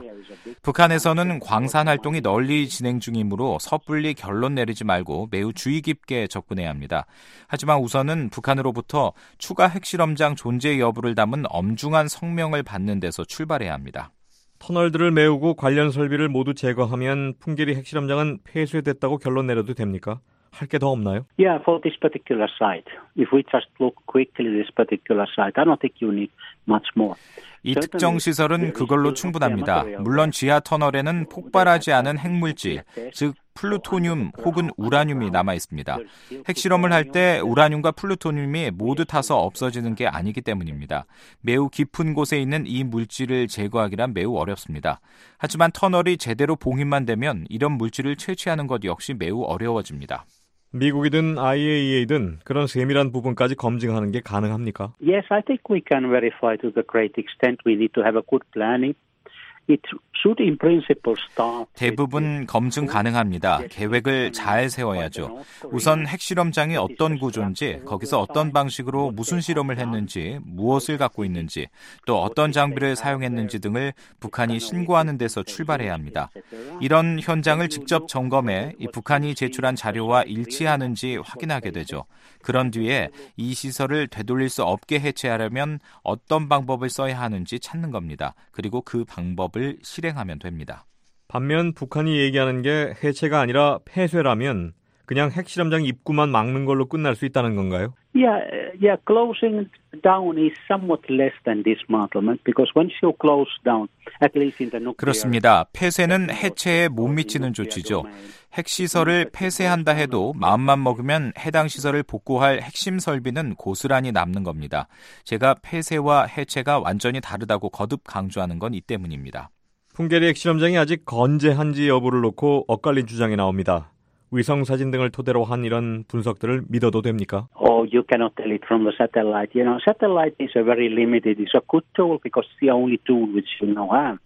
북한에서는 광산 활동이 널리 진행 중이므로 섣불리 결론 내리지 말고 매우 주의 깊게 접근해야 합니다. 하지만 우선은 북한으로부터 추가 핵실험장 존재 여부를 담은 엄중한 성명을 받는 데서 출발해야 합니다. 터널들을 메우고 관련 설비를 모두 제거하면 풍계리 핵실험장은 폐쇄됐다고 결론 내려도 됩니까? 할 게 더 없나요? Yeah, for this particular site. If we just look quickly at this particular site, I don't think you need much more. 이 특정 시설은 그걸로 충분합니다. 물론 지하 터널에는 폭발하지 않은 핵물질, 즉 플루토늄 혹은 우라늄이 남아 있습니다. 핵실험을 할 때 우라늄과 플루토늄이 모두 타서 없어지는 게 아니기 때문입니다. 매우 깊은 곳에 있는 이 물질을 제거하기란 매우 어렵습니다. 하지만 터널이 제대로 봉인만 되면 이런 물질을 채취하는 것 역시 매우 어려워집니다. 미국이든 IAEA든 그런 세밀한 부분까지 검증하는 게 가능합니까? Yes, I think we can verify to the great extent. We need to have a good planning. It should in principle start. 대부분 검증 가능합니다. 계획을 잘 세워야죠. 우선 핵실험장이 어떤 구조인지, 거기서 어떤 방식으로 무슨 실험을 했는지, 무엇을 갖고 있는지, 또 어떤 장비를 사용했는지 등을 북한이 신고하는 데서 출발해야 합니다. 이런 현장을 직접 점검해 이 북한이 제출한 자료와 일치하는지 확인하게 되죠. 그런 뒤에 이 시설을 되돌릴 수 없게 해체하려면 어떤 방법을 써야 하는지 찾는 겁니다. 그리고 그 방법을 실행하면 됩니다. 반면 북한이 얘기하는 게 해체가 아니라 폐쇄라면 그냥 핵실험장 입구만 막는 걸로 끝날 수 있다는 건가요? Yeah, closing down is somewhat less than dismantlement because once you close down, at least in the nuclear. 그렇습니다. 폐쇄는 해체에 못 미치는 조치죠. 핵시설을 폐쇄한다 해도 마음만 먹으면 해당 시설을 복구할 핵심 설비는 고스란히 남는 겁니다. 제가 폐쇄와 해체가 완전히 다르다고 거듭 강조하는 건 이 때문입니다. 풍계리 핵실험장이 아직 건재한지 여부를 놓고 엇갈린 주장이 나옵니다. 위성사진 등을 토대로 한 이런 분석들을 믿어도 됩니까? You cannot tell it from the satellite. You know, satellite is a very limited. It's a good tool because it's the only tool which you now have.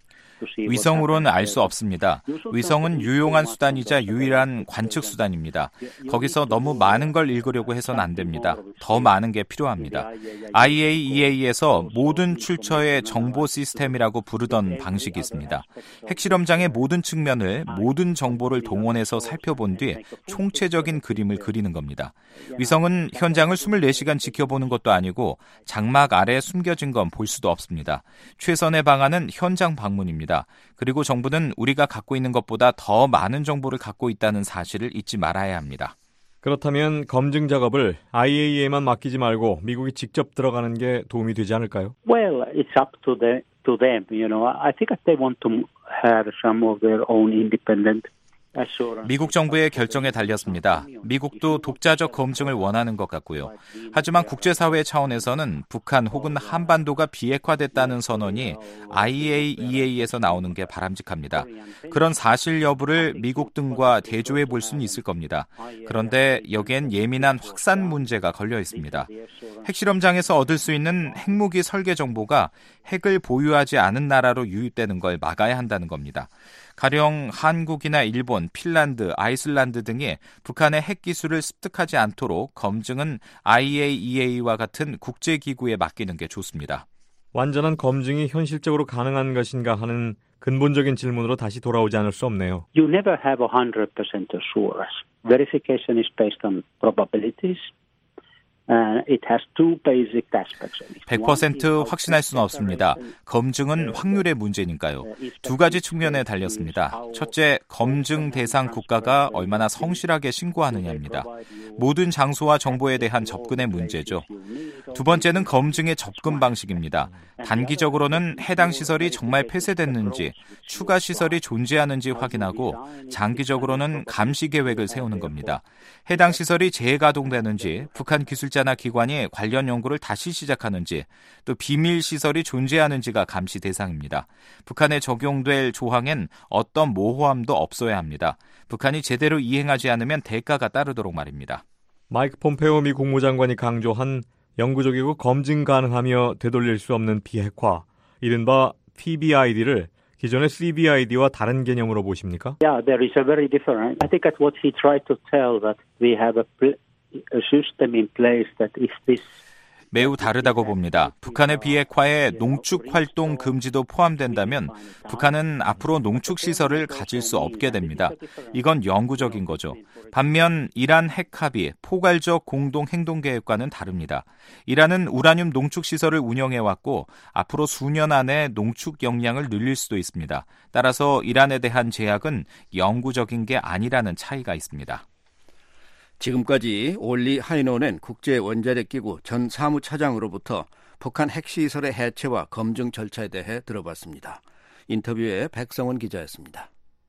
위성으로는 알 수 없습니다. 위성은 유용한 수단이자 유일한 관측 수단입니다. 거기서 너무 많은 걸 읽으려고 해서는 안 됩니다. 더 많은 게 필요합니다. IAEA에서 모든 출처의 정보 시스템이라고 부르던 방식이 있습니다. 핵실험장의 모든 측면을 모든 정보를 동원해서 살펴본 뒤 총체적인 그림을 그리는 겁니다. 위성은 현장을 24시간 지켜보는 것도 아니고 장막 아래에 숨겨진 건 볼 수도 없습니다. 최선의 방안은 현장 방문입니다. 그리고 정부는 우리가 갖고 있는 것보다 더 많은 정보를 갖고 있다는 사실을 잊지 말아야 합니다. 그렇다면 검증 작업을 IAEA에만 맡기지 말고 미국이 직접 들어가는 게 도움이 되지 않을까요? Well, it's up to them. You know, I think they want to have some of their own independent. 미국 정부의 결정에 달렸습니다. 미국도 독자적 검증을 원하는 것 같고요. 하지만 국제사회 차원에서는 북한 혹은 한반도가 비핵화됐다는 선언이 IAEA에서 나오는 게 바람직합니다. 그런 사실 여부를 미국 등과 대조해 볼 수는 있을 겁니다. 그런데 여기엔 예민한 확산 문제가 걸려 있습니다. 핵실험장에서 얻을 수 있는 핵무기 설계 정보가 핵을 보유하지 않은 나라로 유입되는 걸 막아야 한다는 겁니다. 가령 한국이나 일본, 핀란드, 아이슬란드 등이 북한의 핵기술을 습득하지 않도록 검증은 IAEA와 같은 국제기구에 맡기는 게 좋습니다. 완전한 검증이 현실적으로 가능한 것인가 하는 근본적인 질문으로 다시 돌아오지 않을 수 없네요. You never have 100% assurance. Verification is based on probabilities. It has two basic aspects. 100% 확신할 수는 없습니다. 검증은 확률의 문제니까요. 두 가지 측면에 달렸습니다. 첫째, 검증 대상 국가가 얼마나 성실하게 신고하느냐입니다. 모든 장소와 정보에 대한 접근의 문제죠. 두 번째는 검증의 접근 방식입니다. 단기적으로는 해당 시설이 정말 폐쇄됐는지, 추가 시설이 존재하는지 확인하고 장기적으로는 감시 계획을 세우는 겁니다. 해당 시설이 재가동되는지, 북한 기술자나 기관이 관련 연구를 다시 시작하는지, 또 비밀 시설이 존재하는지가 감시 대상입니다. 북한에 적용될 조항엔 어떤 모호함도 없어야 합니다. 북한이 제대로 이행하지 않으면 대가가 따르도록 말입니다. 마이크 폼페오 미 국무장관이 강조한 영구적이고 검증 가능하며 되돌릴 수 없는 비핵화, 이른바 PBID를 기존의 CBID와 다른 개념으로 보십니까? Yeah, there is a very different. I think that's what he tried to tell, that we have a system in place that if this 매우 다르다고 봅니다. 북한의 비핵화에 농축 활동 금지도 포함된다면 북한은 앞으로 농축 시설을 가질 수 없게 됩니다. 이건 영구적인 거죠. 반면 이란 핵 합의, 포괄적 공동 행동 계획과는 다릅니다. 이란은 우라늄 농축 시설을 운영해왔고 앞으로 수년 안에 농축 역량을 늘릴 수도 있습니다. 따라서 이란에 대한 제약은 영구적인 게 아니라는 차이가 있습니다. 지금까지 올리 하이노넨 국제원자력기구 전 사무차장으로부터 북한 핵시설의 해체와 검증 절차에 대해 들어봤습니다. 인터뷰에 백성원 기자였습니다.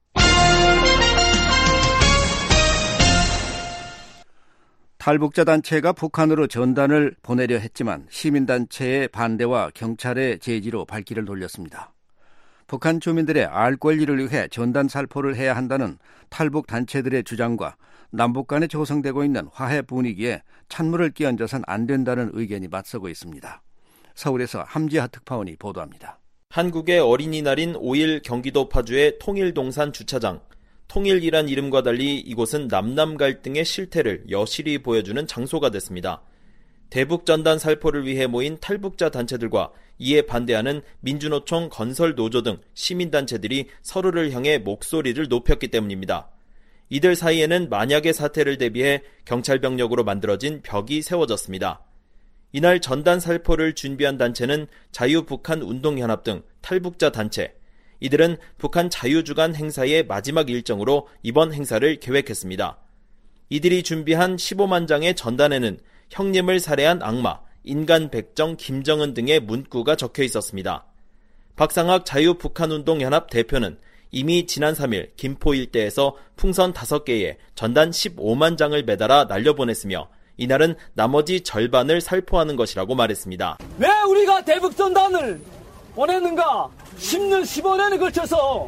탈북자 단체가 북한으로 전단을 보내려 했지만 시민단체의 반대와 경찰의 제지로 발길을 돌렸습니다. 북한 주민들의 알 권리를 위해 전단 살포를 해야 한다는 탈북 단체들의 주장과 남북 간에 조성되고 있는 화해 분위기에 찬물을 끼얹어선 안 된다는 의견이 맞서고 있습니다. 서울에서 함지하 특파원이 보도합니다. 한국의 어린이날인 5일 경기도 파주의 통일동산 주차장. 통일이란 이름과 달리 이곳은 남남 갈등의 실태를 여실히 보여주는 장소가 됐습니다. 대북 전단 살포를 위해 모인 탈북자 단체들과 이에 반대하는 민주노총 건설노조 등 시민단체들이 서로를 향해 목소리를 높였기 때문입니다. 이들 사이에는 만약의 사태를 대비해 경찰병력으로 만들어진 벽이 세워졌습니다. 이날 전단 살포를 준비한 단체는 자유북한운동연합 등 탈북자 단체, 이들은 북한 자유주간 행사의 마지막 일정으로 이번 행사를 계획했습니다. 이들이 준비한 15만 장의 전단에는 형님을 살해한 악마, 인간 백정 김정은 등의 문구가 적혀 있었습니다. 박상학 자유북한운동연합 대표는 이미 지난 3일 김포 일대에서 풍선 5개에 전단 15만 장을 매달아 날려보냈으며 이날은 나머지 절반을 살포하는 것이라고 말했습니다. 왜 우리가 대북 전단을 보냈는가? 10년, 15년에 걸쳐서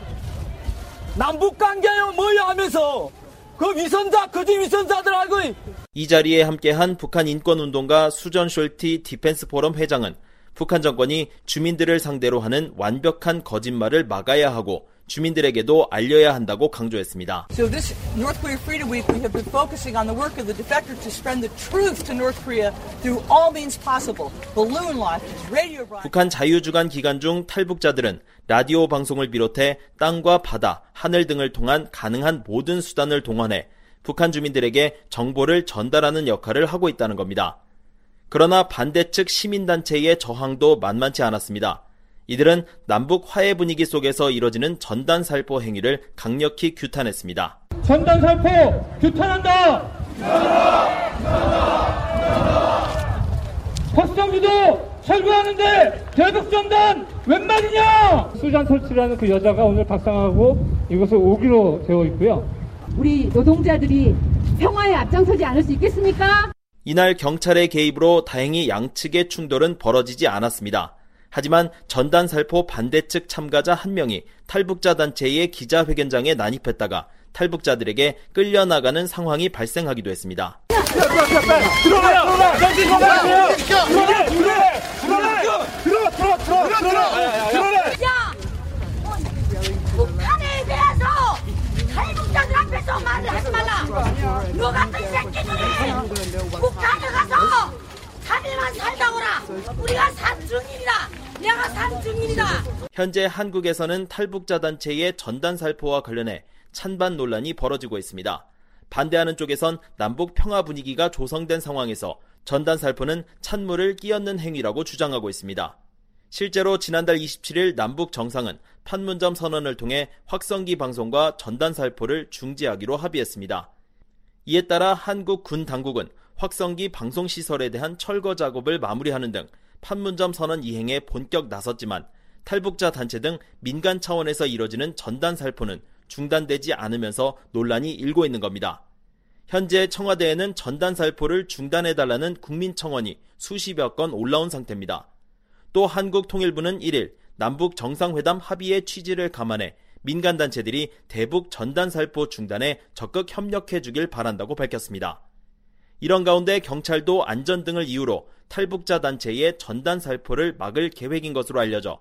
남북관계요 뭐야 하면서 그 위선자, 거짓 위선자들하고. 이 자리에 함께한 북한 인권운동가 수전 숄티 디펜스 포럼 회장은 북한 정권이 주민들을 상대로 하는 완벽한 거짓말을 막아야 하고 주민들에게도 알려야 한다고 강조했습니다. So this North Korea Freedom Week, we have been focusing on the work of the defector to spread the truth to North Korea through all means possible. Balloon launches, radio broadcasts. 북한 자유주간 기간 중 탈북자들은 라디오 방송을 비롯해 땅과 바다, 하늘 등을 통한 가능한 모든 수단을 동원해 북한 주민들에게 정보를 전달하는 역할을 하고 있다는 겁니다. 그러나 반대 측 시민단체의 저항도 만만치 않았습니다. 이들은 남북 화해 분위기 속에서 이뤄지는 전단 살포 행위를 강력히 규탄했습니다. 전단 살포 규탄한다. 박성주도 철거하는데 대북 전단 웬 말이냐? 수잔 설치라는 그 여자가 오늘 박상하고 이곳을 오기로 되어 있고요. 우리 노동자들이 평화에 앞장서지 않을 수 있겠습니까? 이날 경찰의 개입으로 다행히 양측의 충돌은 벌어지지 않았습니다. 하지만 전단 살포 반대 측 참가자 1명이 탈북자 단체의 기자회견장에 난입했다가 탈북자들에게 끌려나가는 상황이 발생하기도 했습니다. 북한에 대해서 탈북자들 앞에서 말을 하지 말라. 너 같은 새끼들이 북한에 가서 3일만 살다 오라. 우리가 산증인이다. 내가 산증인이다. 현재 한국에서는 탈북자 단체의 전단 살포와 관련해 찬반 논란이 벌어지고 있습니다. 반대하는 쪽에선 남북 평화 분위기가 조성된 상황에서 전단 살포는 찬물을 끼얹는 행위라고 주장하고 있습니다. 실제로 지난달 27일 남북 정상은 판문점 선언을 통해 확성기 방송과 전단 살포를 중지하기로 합의했습니다. 이에 따라 한국 군 당국은 확성기 방송시설에 대한 철거 작업을 마무리하는 등 판문점 선언 이행에 본격 나섰지만 탈북자 단체 등 민간 차원에서 이뤄지는 전단 살포는 중단되지 않으면서 논란이 일고 있는 겁니다. 현재 청와대에는 전단 살포를 중단해달라는 국민청원이 수십여 건 올라온 상태입니다. 또 한국통일부는 1일 남북 정상회담 합의의 취지를 감안해 민간단체들이 대북 전단 살포 중단에 적극 협력해주길 바란다고 밝혔습니다. 이런 가운데 경찰도 안전 등을 이유로 탈북자 단체의 전단 살포를 막을 계획인 것으로 알려져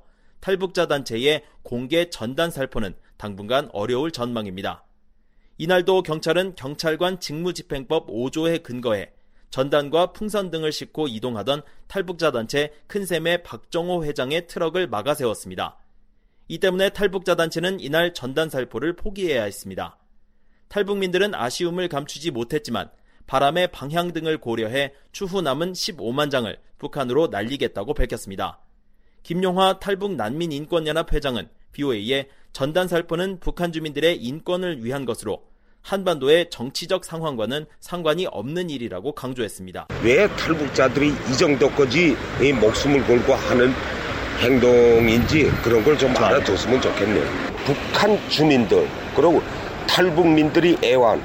탈북자 단체의 공개 전단 살포는 당분간 어려울 전망입니다. 이날도 경찰은 경찰관 직무집행법 5조에 근거해 전단과 풍선 등을 싣고 이동하던 탈북자 단체 큰샘의 박정호 회장의 트럭을 막아세웠습니다. 이 때문에 탈북자 단체는 이날 전단 살포를 포기해야 했습니다. 탈북민들은 아쉬움을 감추지 못했지만 바람의 방향 등을 고려해 추후 남은 15만 장을 북한으로 날리겠다고 밝혔습니다. 김용화 탈북난민인권연합 회장은 VOA에 전단 살포는 북한 주민들의 인권을 위한 것으로 한반도의 정치적 상황과는 상관이 없는 일이라고 강조했습니다. 왜 탈북자들이 이 정도까지 목숨을 걸고 하는 행동인지 그런 걸 좀 알아뒀으면 좋겠네요. 북한 주민들 그리고 탈북민들이 애완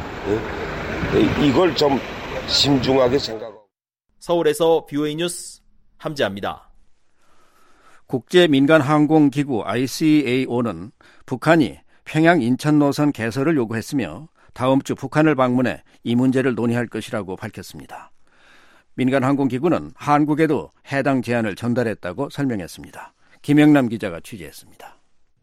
이걸 좀 신중하게 생각하고. 서울에서 VOA 뉴스 함지아입니다. 국제민간항공기구 ICAO는 북한이 평양 인천 노선 개설을 요구했으며 다음 주 북한을 방문해 이 문제를 논의할 것이라고 밝혔습니다. 민간항공기구는 한국에도 해당 제안을 전달했다고 설명했습니다. 김영남 기자가 취재했습니다.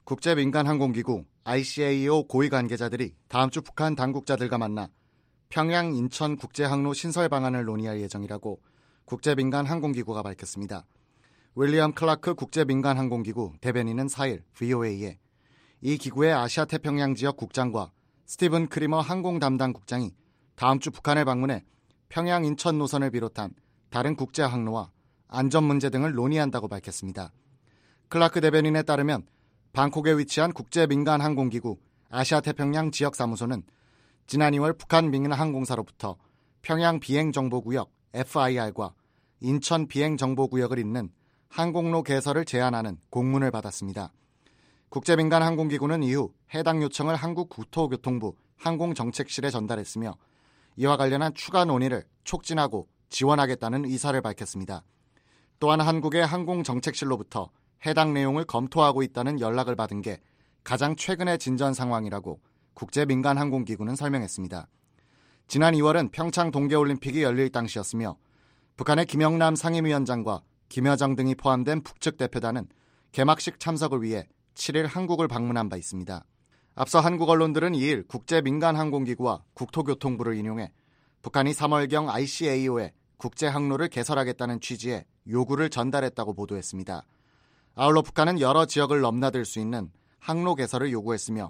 국제민간항공기구 ICAO 고위 관계자들이 다음 주 북한 당국자들과 만나 평양 인천 국제항로 신설 방안을 논의할 예정이라고 국제민간항공기구가 밝혔습니다. 윌리엄 클라크 국제민간항공기구 대변인은 4일 VOA에 이 기구의 아시아태평양 지역 국장과 스티븐 크리머 항공 담당 국장이 다음 주 북한을 방문해 평양 인천 노선을 비롯한 다른 국제항로와 안전 문제 등을 논의한다고 밝혔습니다. 클라크 대변인에 따르면 방콕에 위치한 국제민간항공기구 아시아태평양 지역사무소는 지난 2월 북한 민간항공사로부터 평양 비행정보구역 FIR과 인천 비행정보구역을 잇는 항공로 개설을 제안하는 공문을 받았습니다. 국제민간항공기구는 이후 해당 요청을 한국국토교통부 항공정책실에 전달했으며 이와 관련한 추가 논의를 촉진하고 지원하겠다는 의사를 밝혔습니다. 또한 한국의 항공정책실로부터 해당 내용을 검토하고 있다는 연락을 받은 게 가장 최근의 진전 상황이라고 국제민간항공기구는 설명했습니다. 지난 2월은 평창 동계올림픽이 열릴 당시였으며 북한의 김영남 상임위원장과 김여정 등이 포함된 북측 대표단은 개막식 참석을 위해 7일 한국을 방문한 바 있습니다. 앞서 한국 언론들은 2일 국제민간항공기구와 국토교통부를 인용해 북한이 3월경 ICAO에 국제항로를 개설하겠다는 취지의 요구를 전달했다고 보도했습니다. 아울러 북한은 여러 지역을 넘나들 수 있는 항로 개설을 요구했으며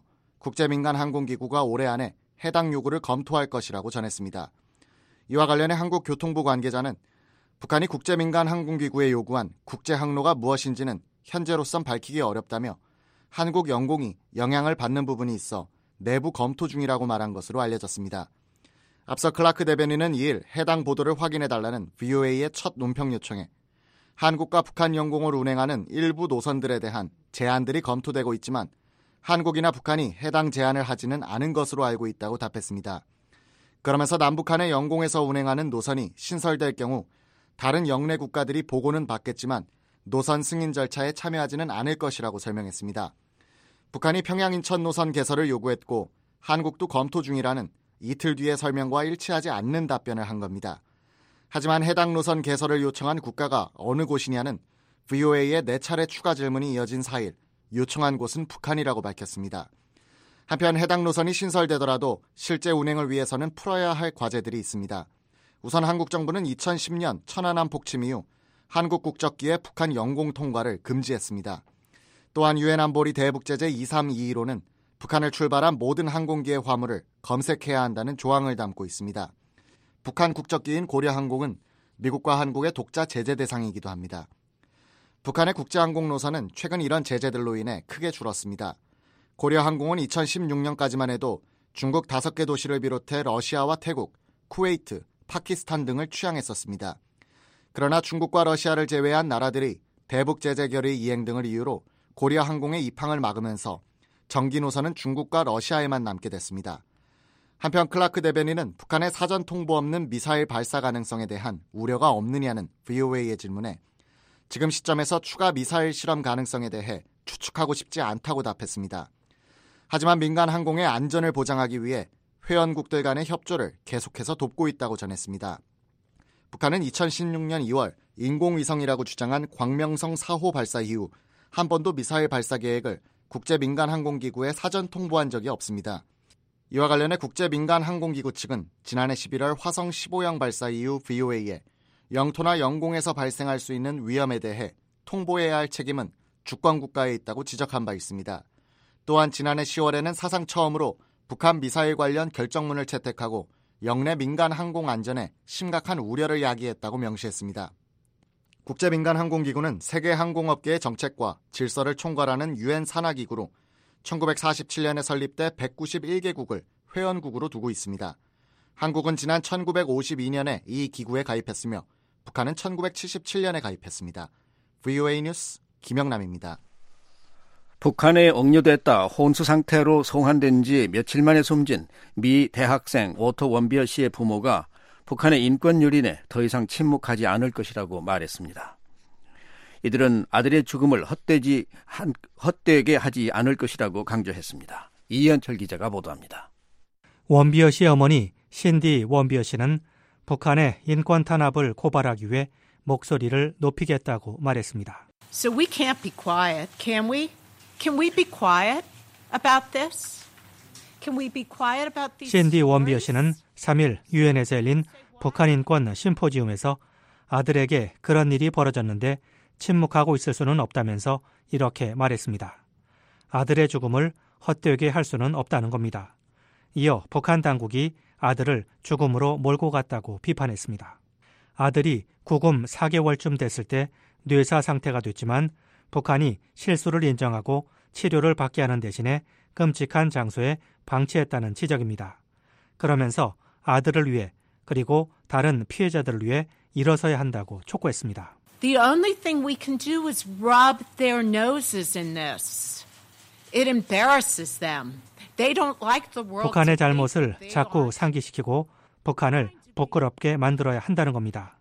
국제민간항공기구가 올해 안에 해당 요구를 검토할 것이라고 전했습니다. 이와 관련해 한국교통부 관계자는 북한이 국제민간항공기구에 요구한 국제항로가 무엇인지는 현재로선 밝히기 어렵다며 한국 영공이 영향을 받는 부분이 있어 내부 검토 중이라고 말한 것으로 알려졌습니다. 앞서 클라크 대변인은 2일 해당 보도를 확인해달라는 VOA의 첫 논평 요청에 한국과 북한 영공을 운행하는 일부 노선들에 대한 제안들이 검토되고 있지만 한국이나 북한이 해당 제안을 하지는 않은 것으로 알고 있다고 답했습니다. 그러면서 남북한의 영공에서 운행하는 노선이 신설될 경우 다른 영내 국가들이 보고는 받겠지만 노선 승인 절차에 참여하지는 않을 것이라고 설명했습니다. 북한이 평양 인천 노선 개설을 요구했고 한국도 검토 중이라는 이틀 뒤의 설명과 일치하지 않는 답변을 한 겁니다. 하지만 해당 노선 개설을 요청한 국가가 어느 곳이냐는 VOA의 4차례 추가 질문이 이어진 4일 요청한 곳은 북한이라고 밝혔습니다. 한편 해당 노선이 신설되더라도 실제 운행을 위해서는 풀어야 할 과제들이 있습니다. 우선 한국 정부는 2010년 천안함 폭침 이후 한국 국적기의 북한 영공 통과를 금지했습니다. 또한 유엔 안보리 대북제재 2322로는 북한을 출발한 모든 항공기의 화물을 검색해야 한다는 조항을 담고 있습니다. 북한 국적기인 고려항공은 미국과 한국의 독자 제재 대상이기도 합니다. 북한의 국제항공 노선은 최근 이런 제재들로 인해 크게 줄었습니다. 고려항공은 2016년까지만 해도 중국 5개 도시를 비롯해 러시아와 태국, 쿠웨이트, 파키스탄 등을 취항했었습니다. 그러나 중국과 러시아를 제외한 나라들이 대북 제재 결의 이행 등을 이유로 고려항공의 입항을 막으면서 정기 노선은 중국과 러시아에만 남게 됐습니다. 한편 클라크 대변인은 북한의 사전 통보 없는 미사일 발사 가능성에 대한 우려가 없느냐는 VOA의 질문에 지금 시점에서 추가 미사일 실험 가능성에 대해 추측하고 싶지 않다고 답했습니다. 하지만 민간 항공의 안전을 보장하기 위해 회원국들 간의 협조를 계속해서 돕고 있다고 전했습니다. 북한은 2016년 2월 인공위성이라고 주장한 광명성 4호 발사 이후 한 번도 미사일 발사 계획을 국제민간항공기구에 사전 통보한 적이 없습니다. 이와 관련해 국제민간항공기구 측은 지난해 11월 화성 15형 발사 이후 VOA에 영토나 영공에서 발생할 수 있는 위험에 대해 통보해야 할 책임은 주권 국가에 있다고 지적한 바 있습니다. 또한 지난해 10월에는 사상 처음으로 북한 미사일 관련 결정문을 채택하고 영내 민간 항공 안전에 심각한 우려를 야기했다고 명시했습니다. 국제민간항공기구는 세계 항공업계의 정책과 질서를 총괄하는 유엔 산하기구로 1947년에 설립돼 191개국을 회원국으로 두고 있습니다. 한국은 지난 1952년에 이 기구에 가입했으며 북한은 1977년에 가입했습니다. VOA 뉴스 김영남입니다. 북한에 억류됐다 혼수 상태로 송환된 지 며칠 만에 숨진 미 대학생 오토 원비어 씨의 부모가 북한의 인권 유린에 더 이상 침묵하지 않을 것이라고 말했습니다. 이들은 아들의 죽음을 헛되게 하지 않을 것이라고 강조했습니다. 이현철 기자가 보도합니다. 원비어 씨의 어머니 신디 원비어 씨는 북한의 인권 탄압을 고발하기 위해 목소리를 높이겠다고 말했습니다. So we can't be quiet, can we? Can we be quiet about this? Can we be quiet about these? 신디 원비어 씨는 3일 유엔에서 열린 북한 인권 심포지움에서 아들에게 그런 일이 벌어졌는데 침묵하고 있을 수는 없다면서 이렇게 말했습니다. 아들의 죽음을 헛되게 할 수는 없다는 겁니다. 이어 북한 당국이 아들을 죽음으로 몰고 갔다고 비판했습니다. 아들이 구금 4개월쯤 됐을 때 뇌사 상태가 됐지만 북한이 실수를 인정하고 치료를 받게 하는 대신에 끔찍한 장소에 방치했다는 지적입니다. 그러면서 아들을 위해 그리고 다른 피해자들을 위해 일어서야 한다고 촉구했습니다. The only thing we can do is rub their noses in this. It embarrasses them. They don't like the world. 북한의 잘못을 자꾸 상기시키고 북한을 부끄럽게 만들어야 한다는 겁니다.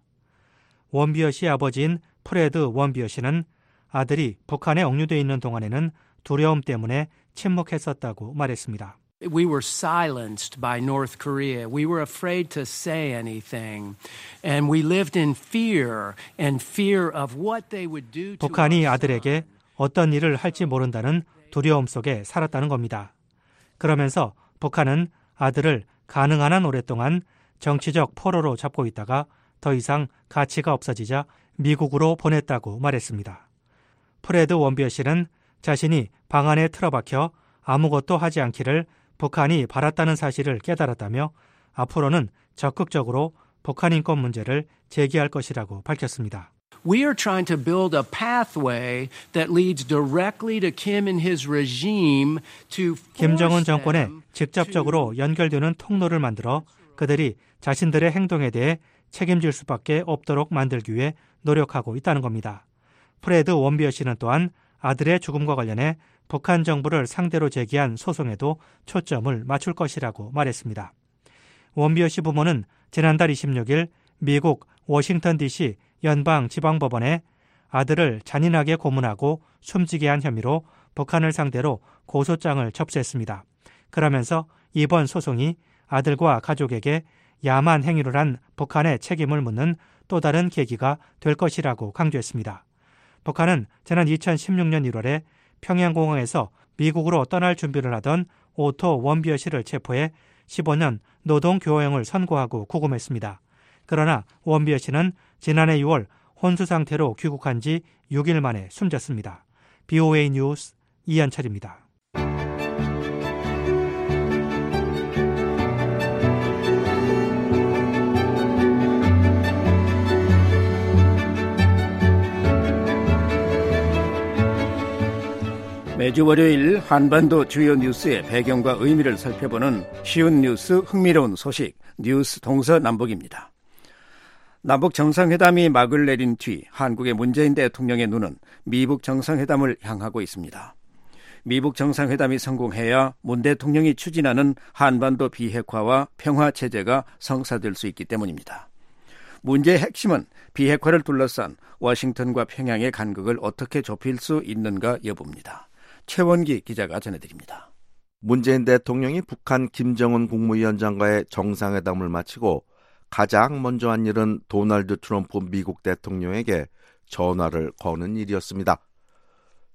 원비어 씨의 아버지인 프레드 원비어 씨는 아들이 북한에 억류되어 있는 동안에는 두려움 때문에 침묵했었다고 말했습니다. We were silenced by North Korea. We were afraid to say anything. And we lived in fear and fear of what they would do to 북한이 아들에게 어떤 일을 할지 모른다는 두려움 속에 살았다는 겁니다. 그러면서 북한은 아들을 가능한 한 오랫동안 정치적 포로로 잡고 있다가 더 이상 가치가 없어지자 미국으로 보냈다고 말했습니다. 프레드 원비어 씨는 자신이 방 안에 틀어박혀 아무것도 하지 않기를 북한이 바랐다는 사실을 깨달았다며 앞으로는 적극적으로 북한 인권 문제를 제기할 것이라고 밝혔습니다. We are trying to build a pathway that leads directly to Kim and his regime to 김정은 정권에 직접적으로 연결되는 통로를 만들어 그들이 자신들의 행동에 대해 책임질 수밖에 없도록 만들기 위해 노력하고 있다는 겁니다. 프레드 원비어 씨는 또한 아들의 죽음과 관련해 북한 정부를 상대로 제기한 소송에도 초점을 맞출 것이라고 말했습니다. 원비어 씨 부모는 지난달 26일 미국 워싱턴 DC 연방지방법원에 아들을 잔인하게 고문하고 숨지게 한 혐의로 북한을 상대로 고소장을 접수했습니다. 그러면서 이번 소송이 아들과 가족에게 야만 행위를 한 북한의 책임을 묻는 또 다른 계기가 될 것이라고 강조했습니다. 북한은 지난 2016년 1월에 평양공항에서 미국으로 떠날 준비를 하던 오토 원비어 씨를 체포해 15년 노동교화형을 선고하고 구금했습니다. 그러나 원비어 씨는 지난해 6월 혼수 상태로 귀국한 지 6일 만에 숨졌습니다. BOA 뉴스 이현철입니다. 매주 월요일 한반도 주요 뉴스의 배경과 의미를 살펴보는 쉬운 뉴스, 흥미로운 소식, 뉴스 동서남북입니다. 남북 정상회담이 막을 내린 뒤 한국의 문재인 대통령의 눈은 미북 정상회담을 향하고 있습니다. 미북 정상회담이 성공해야 문 대통령이 추진하는 한반도 비핵화와 평화체제가 성사될 수 있기 때문입니다. 문제의 핵심은 비핵화를 둘러싼 워싱턴과 평양의 간극을 어떻게 좁힐 수 있는가 여부입니다. 최원기 기자가 전해드립니다. 문재인 대통령이 북한 김정은 국무위원장과의 정상회담을 마치고 가장 먼저 한 일은 도널드 트럼프 미국 대통령에게 전화를 거는 일이었습니다.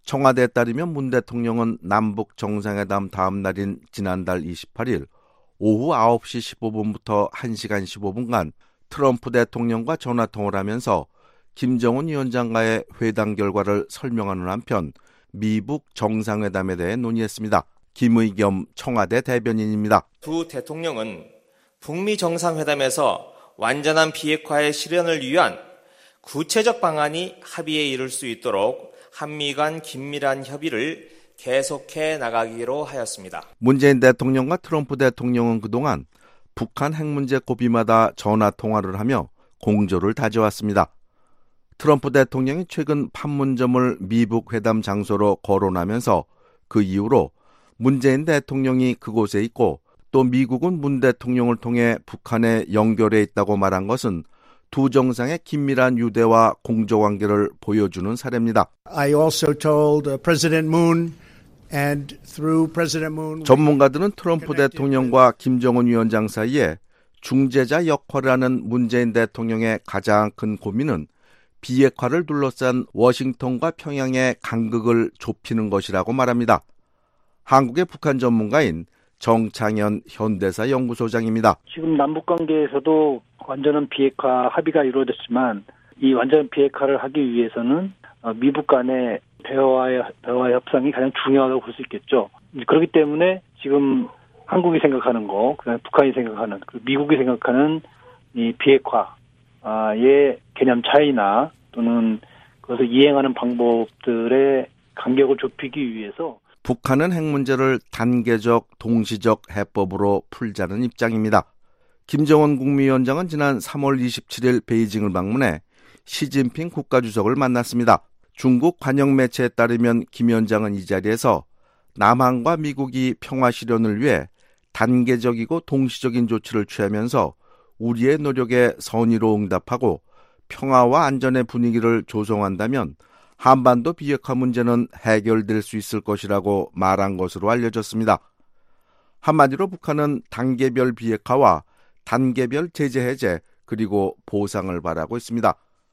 청와대에 따르면 문 대통령은 남북 정상회담 다음 날인 지난달 28일 오후 9시 15분부터 1시간 15분간 트럼프 대통령과 전화통화를 하면서 김정은 위원장과의 회담 결과를 설명하는 한편 미북 정상회담에 대해 논의했습니다. 김의겸 청와대 대변인입니다. 두 대통령은 북미 정상회담에서 완전한 비핵화의 실현을 위한 구체적 방안이 합의에 이를 수 있도록 한미 간 긴밀한 협의를 계속해 나가기로 하였습니다. 문재인 대통령과 트럼프 대통령은 그동안 북한 핵 문제 고비마다 전화 통화를 하며 공조를 다져왔습니다. 트럼프 대통령이 최근 판문점을 미북 회담 장소로 거론하면서 그 이후로 문재인 대통령이 그곳에 있고 또 미국은 문 대통령을 통해 북한에 연결해 있다고 말한 것은 두 정상의 긴밀한 유대와 공조관계를 보여주는 사례입니다. I also told President Moon and through President Moon 전문가들은 트럼프 대통령과 김정은 위원장 사이에 중재자 역할을 하는 문재인 대통령의 가장 큰 고민은 비핵화를 둘러싼 워싱턴과 평양의 간극을 좁히는 것이라고 말합니다. 한국의 북한 전문가인 정창현 현대사 연구소장입니다. 지금 남북관계에서도 완전한 비핵화 합의가 이루어졌지만 이 완전한 비핵화를 하기 위해서는 미북 간의 대화와 협상이 가장 중요하다고 볼 수 있겠죠. 그렇기 때문에 지금 한국이 생각하는 거, 그다음에 북한이 생각하는, 그리고 미국이 생각하는 이 비핵화의 개념 차이나 또는 그것을 이행하는 방법들의 간격을 좁히기 위해서 북한은 핵 문제를 단계적, 동시적 해법으로 풀자는 입장입니다. 김정은 국무위원장은 지난 3월 27일 베이징을 방문해 시진핑 국가주석을 만났습니다. 중국 관영 매체에 따르면 김 위원장은 이 자리에서 남한과 미국이 평화 실현을 위해 단계적이고 동시적인 조치를 취하면서 우리의 노력에 선의로 응답하고 평화와 안전의 분위기를 조성한다면 한반도 비핵화 문제는 해결될 수 있을 것이라고 말한 것으로 알려졌습니다. 한마디로 북한은 단계별 비핵화와 단계별 제재 해제 그리고 보상을 바라고 있습니다.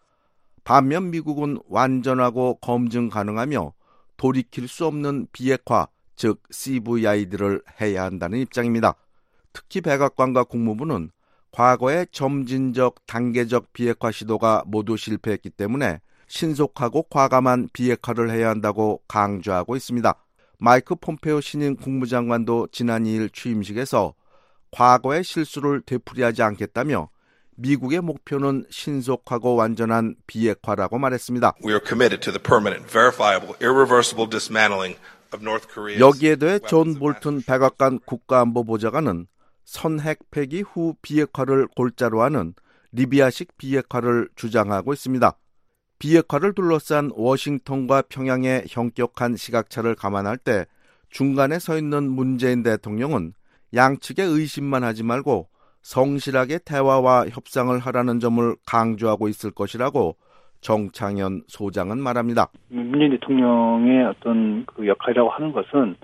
반면 미국은 완전하고 검증 가능하며 돌이킬 수 없는 비핵화, 즉 CVI들을 해야 한다는 입장입니다. 특히 백악관과 국무부는 과거의 점진적, 단계적 비핵화 시도가 모두 실패했기 때문에 신속하고 과감한 비핵화를 해야 한다고 강조하고 있습니다. 마이크 폼페오 신임 국무장관도 지난 2일 취임식에서 과거의 실수를 되풀이하지 않겠다며 미국의 목표는 신속하고 완전한 비핵화라고 말했습니다. We are committed to the permanent, verifiable, irreversible dismantling of North Korea's 여기에 더해 존 볼튼 백악관 국가안보보좌관은 선핵 폐기 후 비핵화를 골자로 하는 리비아식 비핵화를 주장하고 있습니다. 비핵화를 둘러싼 워싱턴과 평양의 현격한 시각차를 감안할 때 중간에 서 있는 문재인 대통령은 양측의 의심만 하지 말고 성실하게 대화와 협상을 하라는 점을 강조하고 있을 것이라고 정창현 소장은 말합니다. 문재인 대통령의 어떤 그 역할이라고 하는 것은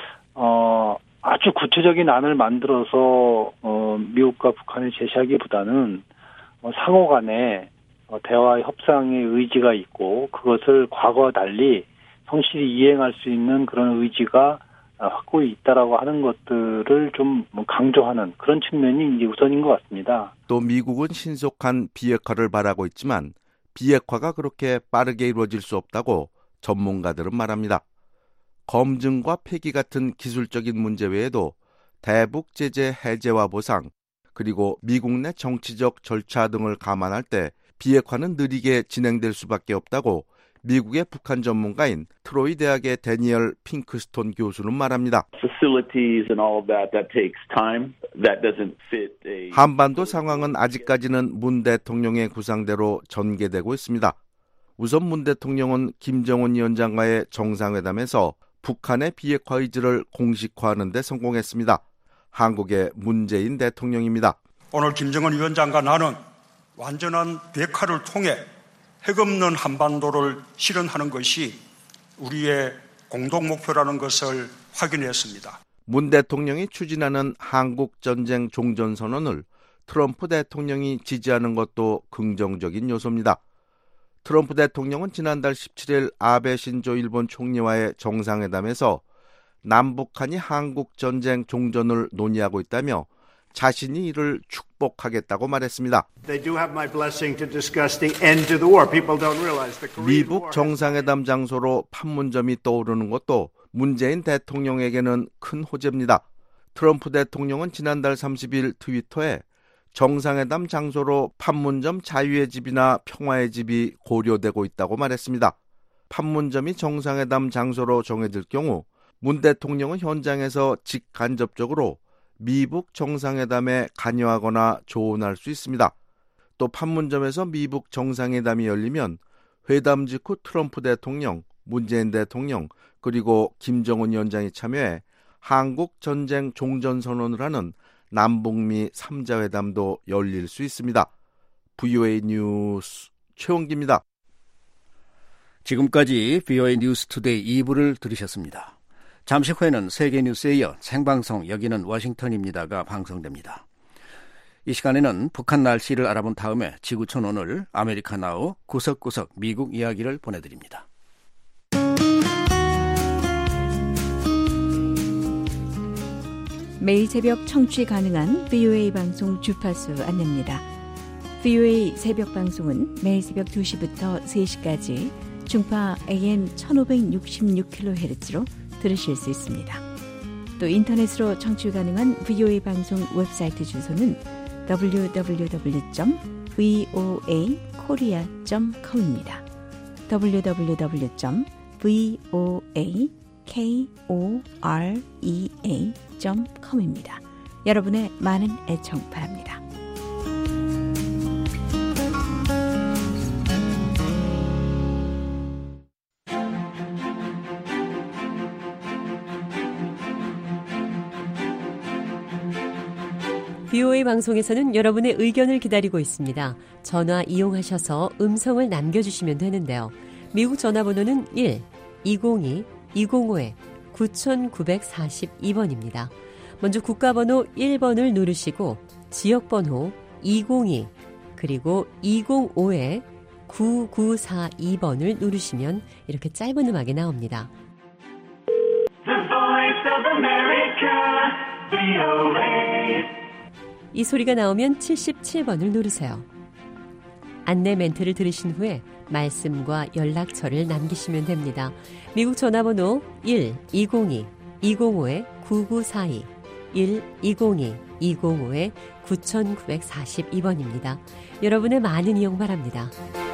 아주 구체적인 안을 만들어서 미국과 북한에 제시하기보다는 상호 간에 대화 협상의 의지가 있고 그것을 과거와 달리 성실히 이행할 수 있는 그런 의지가 확고히 있다라고 하는 것들을 좀 강조하는 그런 측면이 이제 우선인 것 같습니다. 또 미국은 신속한 비핵화를 바라고 있지만 비핵화가 그렇게 빠르게 이루어질 수 없다고 전문가들은 말합니다. 검증과 폐기 같은 기술적인 문제 외에도 대북 제재 해제와 보상, 그리고 미국 내 정치적 절차 등을 감안할 때 비핵화는 느리게 진행될 수밖에 없다고 미국의 북한 전문가인 트로이 대학의 데니얼 핑크스톤 교수는 말합니다. 한반도 상황은 아직까지는 문 대통령의 구상대로 전개되고 있습니다. 우선 문 대통령은 김정은 위원장과의 정상회담에서 북한의 비핵화 의지를 공식화하는 데 성공했습니다. 한국의 문재인 대통령입니다. 오늘 김정은 위원장과 나는 완전한 비핵화를 통해 핵 없는 한반도를 실현하는 것이 우리의 공동 목표라는 것을 확인했습니다. 문 대통령이 추진하는 한국전쟁 종전선언을 트럼프 대통령이 지지하는 것도 긍정적인 요소입니다. 트럼프 대통령은 지난달 17일 아베 신조 일본 총리와의 정상회담에서 남북한이 한국 전쟁 종전을 논의하고 있다며 자신이 이를 축복하겠다고 말했습니다. 미북 정상회담 장소로 판문점이 떠오르는 것도 문재인 대통령에게는 큰 호재입니다. 트럼프 대통령은 지난달 30일 트위터에 정상회담 장소로 판문점 자유의 집이나 평화의 집이 고려되고 있다고 말했습니다. 판문점이 정상회담 장소로 정해질 경우 문 대통령은 현장에서 직간접적으로 미북 정상회담에 관여하거나 조언할 수 있습니다. 또 판문점에서 미북 정상회담이 열리면 회담 직후 트럼프 대통령, 문재인 대통령, 그리고 김정은 위원장이 참여해 한국 전쟁 종전 선언을 하는 남북미 3자 회담도 열릴 수 있습니다. VOA 뉴스 최원기입니다. 지금까지 VOA 뉴스 투데이 2부를 들으셨습니다. 잠시 후에는 세계 뉴스에 이어 생방송 여기는 워싱턴입니다가 방송됩니다. 이 시간에는 북한 날씨를 알아본 다음에 지구촌 오늘 아메리카나우 구석구석 미국 이야기를 보내드립니다. 매일 새벽 청취 가능한 VOA 방송 주파수 안내입니다. VOA 새벽 방송은 매일 새벽 2시부터 3시까지 중파 AM 1566kHz로 들으실 수 있습니다. 또 인터넷으로 청취 가능한 VOA 방송 웹사이트 주소는 www.voakorea.com입니다. www.voakorea.com입니다. 여러분의 많은 애청 바랍니다. VOA 방송에서는 여러분의 의견을 기다리고 있습니다. 전화 이용하셔서 음성을 남겨주시면 되는데요. 미국 전화번호는 1-202-205-9942번입니다. 먼저 국가번호 1번을 누르시고 지역번호 202 그리고 205-9942번을 누르시면 이렇게 짧은 음악이 나옵니다. The Voice of America, VOA. 이 소리가 나오면 77번을 누르세요. 안내 멘트를 들으신 후에 말씀과 연락처를 남기시면 됩니다. 미국 전화번호 1-202-205-9942 1-202-205-9942번입니다. 여러분의 많은 이용 바랍니다.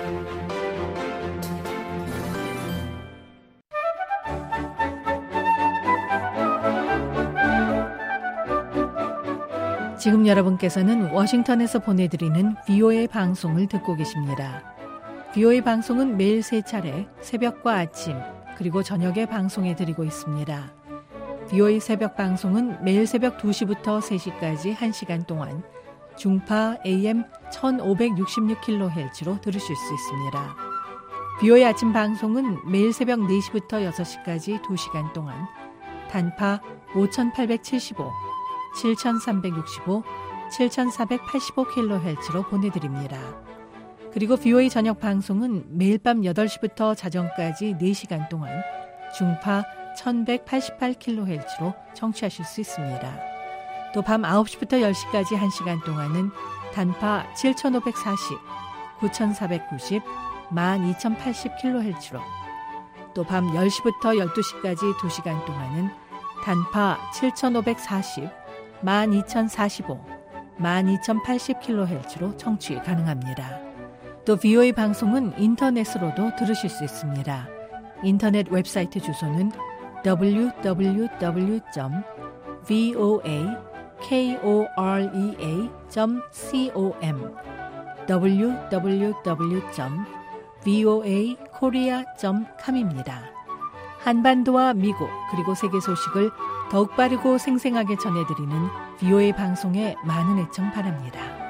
지금 여러분께서는 워싱턴에서 보내드리는 VOA 방송을 듣고 계십니다. VOA 방송은 매일 3차례 새벽과 아침 그리고 저녁에 방송해드리고 있습니다. VOA 새벽 방송은 매일 새벽 2시부터 3시까지 1시간 동안 중파 AM 1566kHz로 들으실 수 있습니다. VOA 아침 방송은 매일 새벽 4시부터 6시까지 2시간 동안 단파 5875, 7365, 7485kHz로 보내드립니다. 그리고 VOA 저녁 방송은 매일 밤 8시부터 자정까지 4시간 동안 중파 1188kHz로 청취하실 수 있습니다. 또 밤 9시부터 10시까지 1시간 동안은 단파 7540, 9490, 12080kHz로 또 밤 10시부터 12시까지 2시간 동안은 단파 7540, 12045, 12080kHz로 청취 가능합니다. 또 VOA 방송은 인터넷으로도 들으실 수 있습니다. 인터넷 웹사이트 주소는 www.voakorea.com www.voakorea.com입니다. 한반도와 미국 그리고 세계 소식을 더욱 빠르고 생생하게 전해드리는 VOA 방송에 많은 애청 바랍니다.